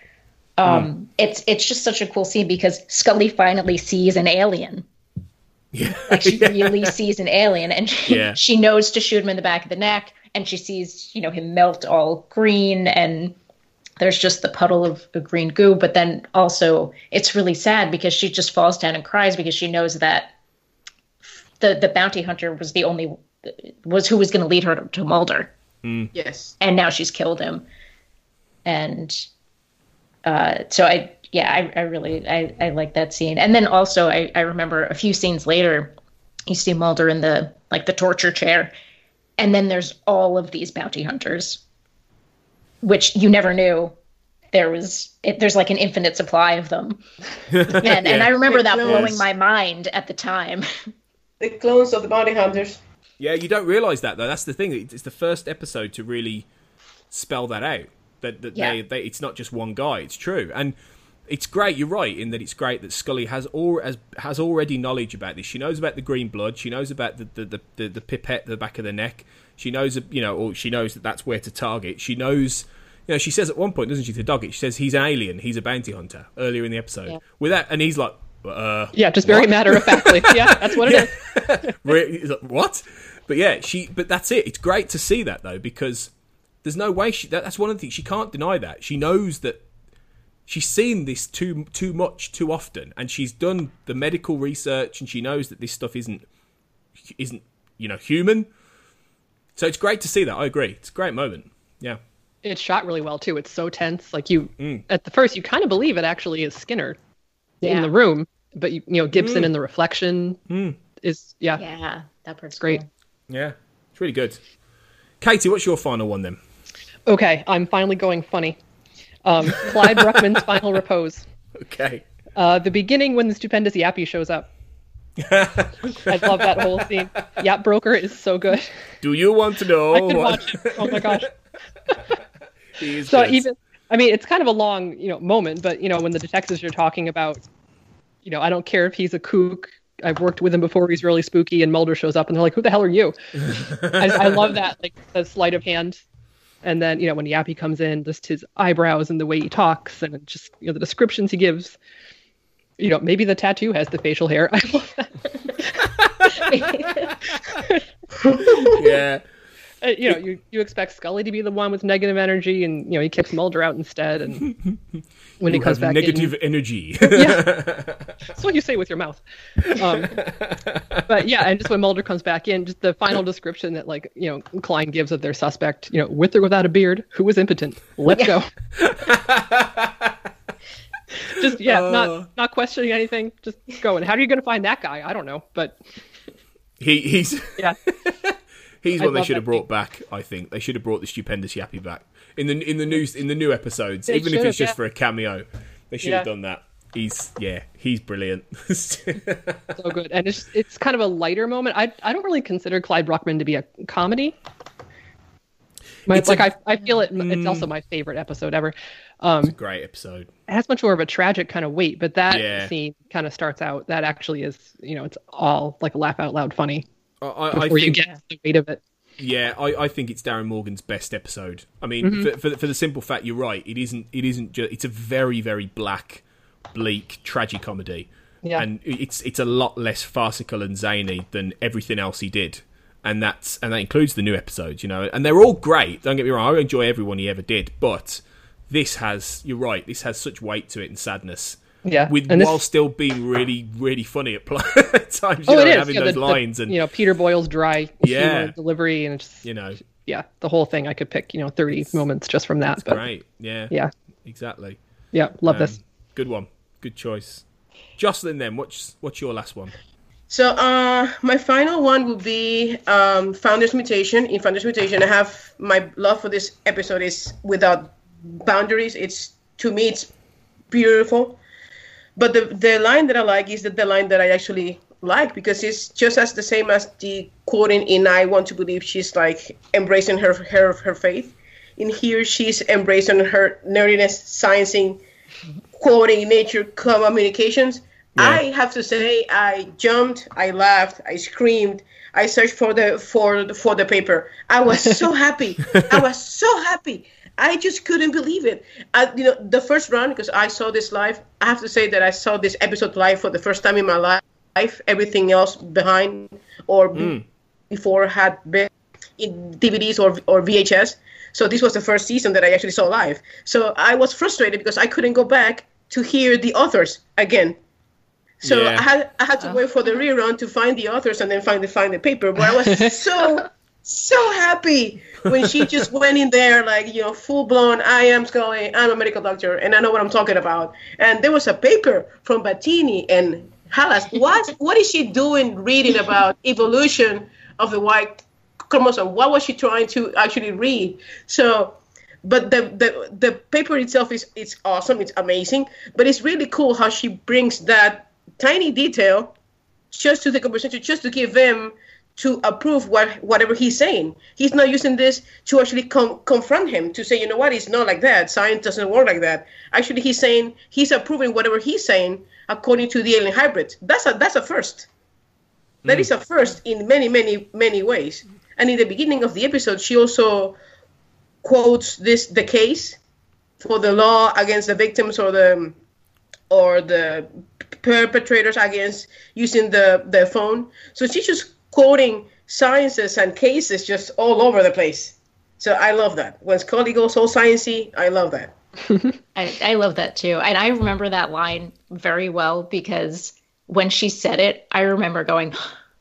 um, mm. it's it's just such a cool scene because Scully finally sees an alien. Yeah. Like, she yeah. really sees an alien, and she, Yeah. she knows to shoot him in the back of the neck, and she sees, you know, him melt all green, and there's just the puddle of, of green goo. But then also it's really sad because she just falls down and cries because she knows that the the bounty hunter was the only was who was going to lead her to, to Mulder. Mm. Yes. And now she's killed him. And uh, so I, yeah, I, I really, I, I like that scene. And then also I, I remember a few scenes later, you see Mulder in the, like the torture chair. And then there's all of these bounty hunters, which you never knew there was, it, there's like an infinite supply of them. And, yeah. and I remember that blowing my mind at the time. The clones of the bounty hunters. Yeah, you don't realise that though. That's the thing. It's the first episode to really spell that out. That, that yeah. they, they, it's not just one guy. It's true, and it's great. You're right in that it's great that Scully has all has, has already knowledge about this. She knows about the green blood. She knows about the the, the, the, the pipette at the back of the neck. She knows, you know, or she knows that that's where to target. She knows, you know, she says at one point, doesn't she, to Doggett? She says he's an alien. He's a bounty hunter. Earlier in the episode, yeah. with that, and he's like, uh, yeah, just very what? matter of factly. Yeah, that's what it yeah. is. Really? He's like, what? But yeah, she. But that's it. It's great to see that though, because there's no way she. That, that's one of the things she can't deny. That she knows that she's seen this too too much too often, and she's done the medical research, and she knows that this stuff isn't isn't you know human. So it's great to see that. I agree. It's a great moment. Yeah. It's shot really well too. It's so tense. Like you, mm. at the first, you kind of believe it actually is Skinner yeah. in the room, but you, you know Gibson mm. in the reflection mm. is yeah. Yeah, that part's great. Cool. Yeah, it's really good. Katie, what's your final one then? Okay, I'm finally going funny. Um, Clyde Bruckman's final repose. Okay. Uh, the beginning when the stupendous Yappy shows up. I love that whole scene. Yap Broker is so good. Do you want to know? I could what... watch it. Oh my gosh. He is so good. even, I mean, it's kind of a long, you know, moment, but you know, when the detectives are talking about, you know, I don't care if he's a kook. I've worked with him before. He's really spooky. And Mulder shows up, and they're like, "Who the hell are you?" I, I love that, like the sleight of hand. And then, you know, when Yappy comes in, just his eyebrows and the way he talks, and just you know the descriptions he gives. You know, maybe the tattoo has the facial hair. I love that. Yeah. Uh, you know, you, you expect Scully to be the one with negative energy, and you know he kicks Mulder out instead. And when you he comes have back, negative in, energy. yeah, that's what you say with your mouth. Um, but yeah, and just when Mulder comes back in, just the final description that like you know Klein gives of their suspect, you know, with or without a beard, who was impotent. Let's go. Just yeah, uh, not not questioning anything. Just going. How are you going to find that guy? I don't know, but he he's yeah. He's what they should have brought thing. back. I think they should have brought the stupendous Yappy back in the in the new in the new episodes, they even if it's just yeah. for a cameo. They should yeah. have done that. He's yeah, he's brilliant. So good, and it's it's kind of a lighter moment. I I don't really consider Clyde Bruckman to be a comedy. My, It's like a- I, I feel it. It's Mm. also my favorite episode ever. Um, Great episode. it has much more of a tragic kind of weight, but that Yeah. scene kind of starts out. That actually is, you know, it's all like laugh out loud funny I, I, I before you think, get the weight of it. yeah, I, I think it's Darren Morgan's best episode. I mean, Mm-hmm. for, for the- for the simple fact, you're right. It isn't. It isn't just. It's a very, very black, bleak tragicomedy, Yeah. and it's it's a lot less farcical and zany than everything else he did. And that's and that includes the new episodes, you know, and they're all great. Don't get me wrong, I enjoy every one he ever did, but this has, you're right, this has such weight to it and sadness. Yeah. With And this- while still being really, really funny at pl- at times, you Oh, know, it is. having Yeah, those the- the- lines and you know, Peter Boyle's dry Yeah. humor delivery, and it's just, you know, yeah, the whole thing. I could pick, you know, thirty moments just from that. But great. Yeah, yeah, exactly. yeah, love Um, this. Good one, good choice. Jocelyn, then what's what's your last one? So uh, my final one will be um, Founder's Mutation. In Founder's Mutation, I have my love for this episode is without boundaries. It's to me, it's beautiful. But the the line that I like is the, the line that I actually like because it's just as the same as the quoting in I Want to Believe. She's like embracing her her her faith. In here, she's embracing her nerdiness, sciencing, quoting nature communications. Yeah. I have to say, I jumped, I laughed, I screamed, I searched for the for the, for the paper. I was so happy. I was so happy. I just couldn't believe it. I, you know, the first run because I saw this live. I have to say that I saw this episode live for the first time in my life. Everything else behind or Mm. before had been in D V Ds or or V H S. So this was the first season that I actually saw live. So I was frustrated because I couldn't go back to hear the authors again. So Yeah. I had I had to wait for the rerun to find the authors and then find the find the paper. But I was so so happy when she just went in there like, you know, full blown. I am Scully. I'm a medical doctor and I know what I'm talking about. And there was a paper from Battini and Hallas. What what is she doing reading about evolution of the white chromosome? What was she trying to actually read? So. But the, the the paper itself is it's awesome. It's amazing. But it's really cool how she brings that tiny detail just to the conversation, just to give them to approve what whatever he's saying. He's not using this to actually com- confront him, to say, you know what, it's not like that. Science doesn't work like that. Actually, he's saying he's approving whatever he's saying according to the alien hybrid. That's a that's a first. That is a first in many, many, many ways. And in the beginning of the episode, she also quotes this the case for the law against the victims or the or the perpetrators against using the, the phone. So she's just quoting sciences and cases just all over the place. So I love that. When Scully goes all sciencey, I love that. I, I love that too. And I remember that line very well because when she said it, I remember going,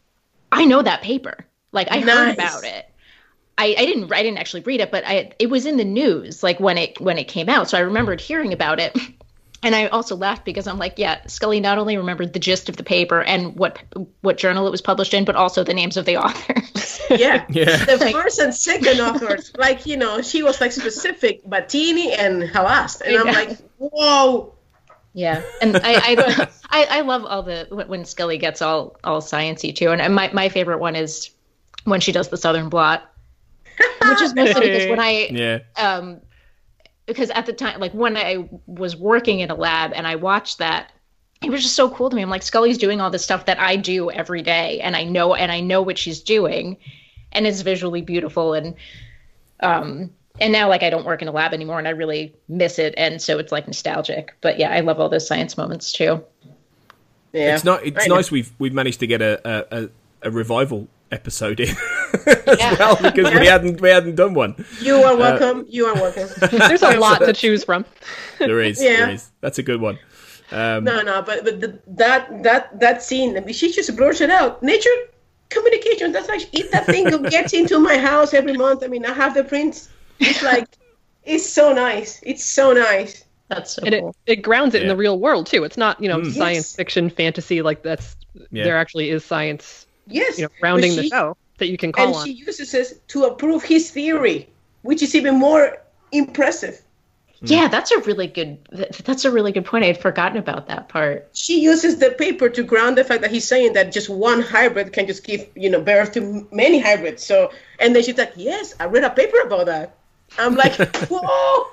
I know that paper. Like I Nice. heard about it. I, I didn't I didn't actually read it, but I it was in the news like when it when it came out. So I remembered hearing about it. And I also laughed because I'm like, yeah, Scully not only remembered the gist of the paper and what what journal it was published in, but also the names of the authors. Yeah. Yeah. The first and second authors, like, you know, she was like specific, Battini and Halast. And I'm Yeah. like, whoa. Yeah, and I I, I I love all the when Scully gets all all sciencey too. And my my favorite one is when she does the Southern Blot, which is mostly because when I Yeah. um because at the time, like when I was working in a lab and I watched that, it was just so cool to me. I'm like, Scully's doing all this stuff that I do every day, and I know and I know what she's doing, and it's visually beautiful. And um and now like I don't work in a lab anymore, and I really miss it, and so it's like nostalgic. But yeah, I love all those science moments too. Yeah. It's not. It's Right. nice we've we've managed to get a a, a, a revival episode in as Yeah. well because we hadn't we hadn't done one. You are welcome. you are welcome. There's a lot to choose from. There is. Yeah. There is. That's a good one. Um, No, no, but but the, that that that scene, I mean, she just blurts it out. Nature communication. That's like if that thing gets into my house every month. I mean, I have the prints. It's like it's so nice. It's so nice. That's so And it, cool. it grounds it in Yeah. the real world too. It's not, you know, Mm. science Yes. fiction, fantasy, like that's Yeah. there actually is science, Yes. you know, grounding But the she- show that you can call And on. she uses it to approve his theory, which is even more impressive. Yeah, that's a really good. That's a really good point. I had forgotten about that part. She uses the paper to ground the fact that he's saying that just one hybrid can just give, you know, birth to many hybrids. So, and then she's like, "Yes, I read a paper about that." I'm like, "Whoa!"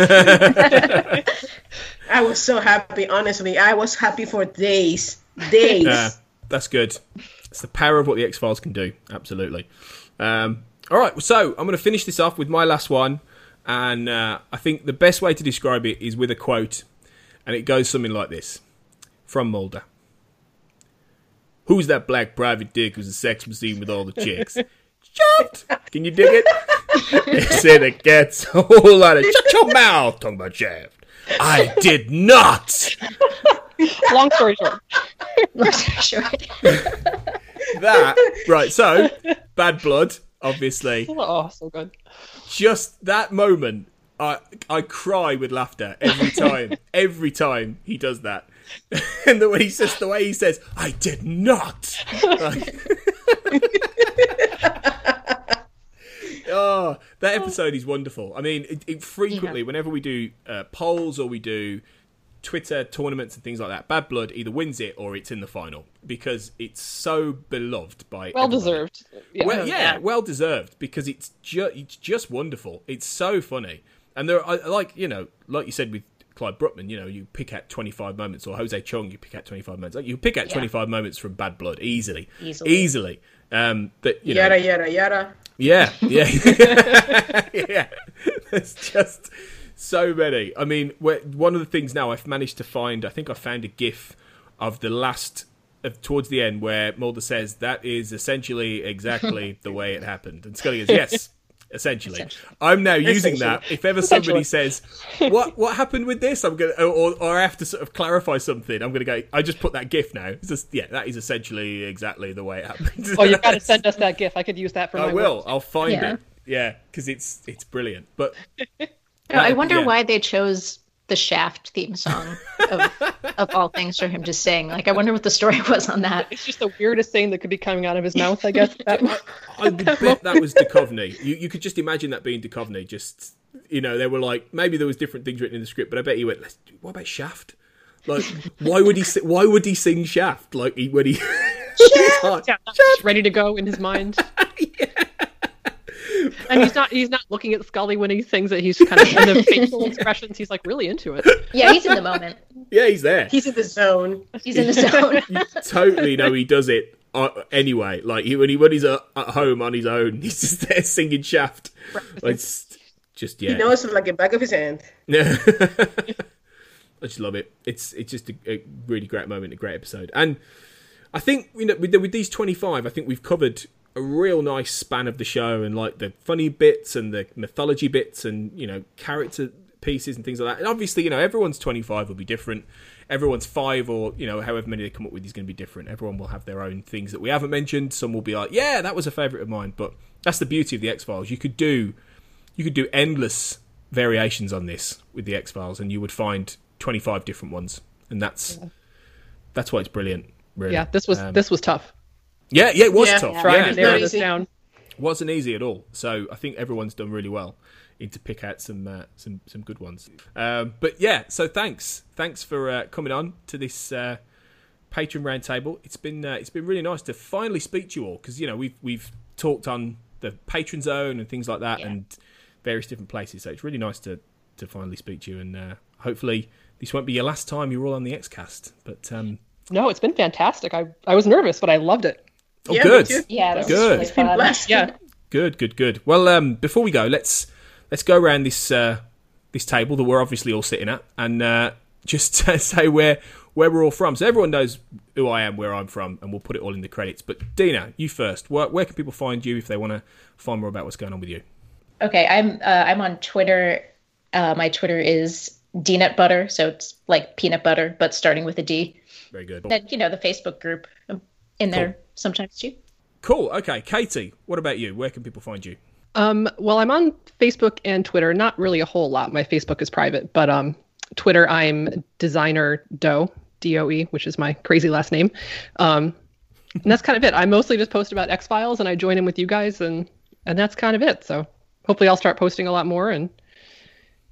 I was so happy. Honestly, I was happy for days, days. Yeah, that's good. It's the power of what the X-Files can do. Absolutely. Um, all right, so I'm going to finish this off with my last one. And uh, I think the best way to describe it is with a quote. And it goes something like this. From Mulder. Who's that black private dick who's a sex machine with all the chicks? Shaft! Can you dig it? They said it gets a whole lot of... Shut your mouth! Talking about Shaft. I did not! Long story short. Long story short. That... Right, so... Bad Blood, obviously. Oh, so good. Just that moment, I I cry with laughter every time. Every time he does that. And the way he says, the way he says, I did not! Like... Oh, that episode is wonderful. I mean, it, it frequently, yeah. whenever we do uh, polls or we do Twitter tournaments and things like that, Bad Blood either wins it or it's in the final because it's so beloved by well everybody. deserved. Yeah, well, yeah, yeah, well deserved because it's ju- it's just wonderful. It's so funny, and there are like you know, like you said with Clyde Bruckman, you know, you pick out twenty-five moments, or Jose Chung, you pick out twenty-five moments. Like, you pick out yeah. twenty-five moments from Bad Blood easily, easily. easily. Um, that you yada know, yada yada. Yeah, yeah, yeah. There's just so many. I mean, one of the things now I've managed to find, I think I found a GIF of the last, of, towards the end, where Mulder says, that is essentially exactly the way it happened. And Scully goes, yes, essentially. essentially. I'm now using that. If ever somebody says, what what happened with this? I'm gonna, or, or I have to sort of clarify something, I'm going to go, I just put that GIF now. It's just, yeah, that is essentially exactly the way it happened. Oh, you've got to send us that GIF. I could use that for my I will. work. I'll find yeah. it. Yeah, because it's it's brilliant. But Oh, I wonder yeah. why they chose the Shaft theme song of, of all things for him to sing. Like, I wonder what the story was on that. It's just the weirdest thing that could be coming out of his mouth, I guess. That I, I would bet that was Duchovny. You, you could just imagine that being Duchovny. Just, you know, they were like, maybe there was different things written in the script, but I bet he went, Let's, what about Shaft? Like, why would he why would he sing Shaft? Like, he, when he... Shaft! Yeah, Shaft! Ready to go in his mind. Yeah. And he's not he's not looking at Scully when he sings it. He's kind of in the facial expressions. He's like really into it. Yeah, he's in the moment. Yeah, he's there. He's in the zone. He's in the zone. You totally know he does it uh, anyway. Like he, when he when he's uh, at home on his own, he's just there singing Shaft. Like, it's just yeah. He knows it like the back of his hand. Yeah. I just love it. It's it's just a, a really great moment, a great episode, and I think you know with, with these twenty-five, I think we've covered a real nice span of the show, and like the funny bits and the mythology bits and, you know, character pieces and things like that. And obviously, you know, everyone's twenty-five will be different. Everyone's five or, you know, however many they come up with is going to be different. Everyone will have their own things that we haven't mentioned. Some will be like, yeah, that was a favourite of mine. But that's the beauty of the X-Files. You could do, you could do endless variations on this with the X-Files, and you would find twenty-five different ones. And that's, yeah. that's why it's brilliant, really. Yeah, this was, um, this was tough. Yeah, yeah, it was yeah, tough. Yeah. Trying yeah. to narrow this down. Wasn't easy at all. So I think everyone's done really well in to pick out some uh, some some good ones. Um, but yeah, so thanks, thanks for uh, coming on to this uh, Patreon roundtable. It's been uh, it's been really nice to finally speak to you all, because you know we've we've talked on the Patreon Zone and things like that, yeah. and various different places. So it's really nice to to finally speak to you, and uh, hopefully this won't be your last time you're all on the X-Cast. But um, no, it's been fantastic. I I was nervous, but I loved it. Oh, yeah, good. Yeah, that good. was really fun. Yeah, good, good, good. Well, um, before we go, let's let's go around this uh, this table that we're obviously all sitting at, and uh, just say where where we're all from, so everyone knows who I am, where I'm from, and we'll put it all in the credits. But Dina, you first. Where, where can people find you if they want to find more about what's going on with you? Okay, I'm uh, I'm on Twitter. Uh, my Twitter is DNutButter, so it's like peanut butter, but starting with a D. Very good. And, you know, the Facebook group I'm in there cool. sometimes too. Cool. Okay, Katie, what about you? Where can people find you? Um, well, I'm on Facebook and Twitter. Not really a whole lot. My Facebook is private, but um, Twitter, I'm Designer Doe, D O E, which is my crazy last name. Um, and that's kind of it. I mostly just post about X-Files, and I join in with you guys, and and that's kind of it. So hopefully I'll start posting a lot more, and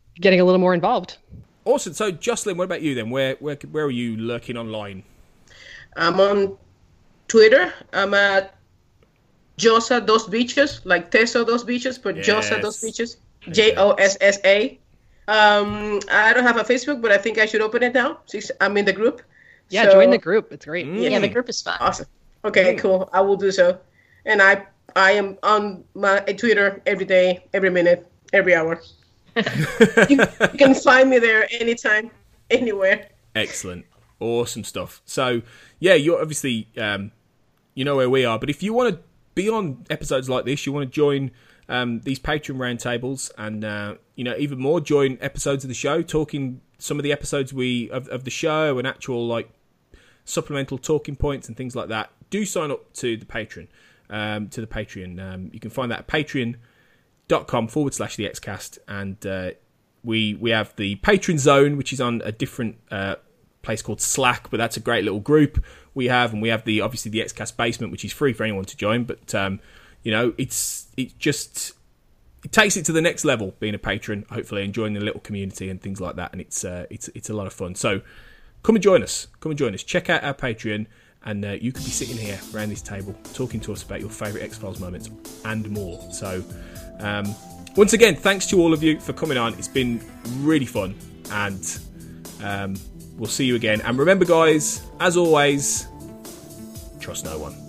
getting a little more involved. Awesome. So, Jocelyn, what about you then? Where where where are you lurking online? I'm on Twitter. I'm at Jossa dos Bichos, like Teso dos Bichos, but Yes. Jossa dos Bichos. J O S S A. Um, I don't have a Facebook, but I think I should open it now. Since I'm in the group. Yeah, So- join the group. It's great. Mm. Yeah, the group is fun. Awesome. Okay, cool. I will do so. And I I am on my Twitter every day, every minute, every hour. you, you can find me there anytime, anywhere. Excellent. Awesome stuff. So, yeah, you're obviously, um, you know where we are. But if you want to be on episodes like this, you want to join um, these Patreon roundtables and, uh, you know, even more, join episodes of the show, talking some of the episodes we of, of the show and actual, like, supplemental talking points and things like that. Do sign up to the Patreon, um, to the Patreon. Um, you can find that at patreon.com forward slash the Xcast. And uh, we, we have the Patreon zone, which is on a different uh place called Slack, but that's a great little group we have, and we have the obviously the Xcast basement, which is free for anyone to join. But um, you know, it's it just it takes it to the next level being a patron, hopefully, and joining the little community and things like that. And it's uh, it's it's a lot of fun. So come and join us. Come and join us. Check out our Patreon, and uh, you could be sitting here around this table talking to us about your favourite X-Files moments and more. So um, once again, thanks to all of you for coming on. It's been really fun, and um, we'll see you again. And remember, guys, as always, trust no one.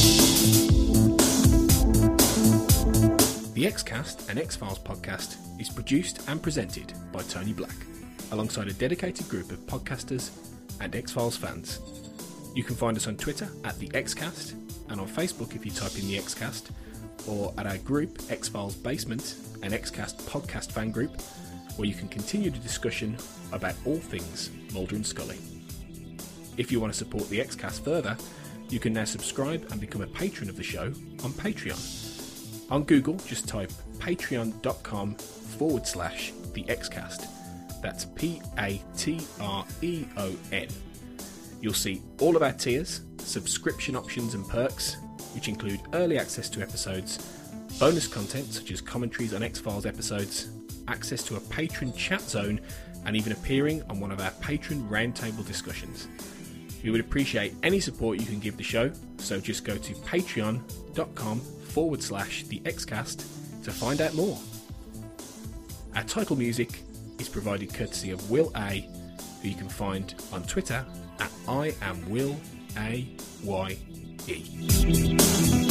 The Xcast, an X-Files podcast, is produced and presented by Tony Black, alongside a dedicated group of podcasters and X-Files fans. You can find us on Twitter at the Xcast, and on Facebook if you type in the Xcast, or at our group X-Files Basement, an Xcast podcast fan group, where you can continue the discussion about all things Mulder and Scully. If you want to support the Xcast further, you can now subscribe and become a patron of the show on Patreon. On Google, just type patreon.com forward slash the Xcast. That's P A T R E O N. You'll see all of our tiers, subscription options and perks, which include early access to episodes, bonus content such as commentaries on X-Files episodes, access to a patron chat zone, and even appearing on one of our patron roundtable discussions. We would appreciate any support you can give the show, so just go to patreon.com forward slash the Xcast to find out more. Our title music is provided courtesy of Will A, who you can find on Twitter at I am Will A Y E.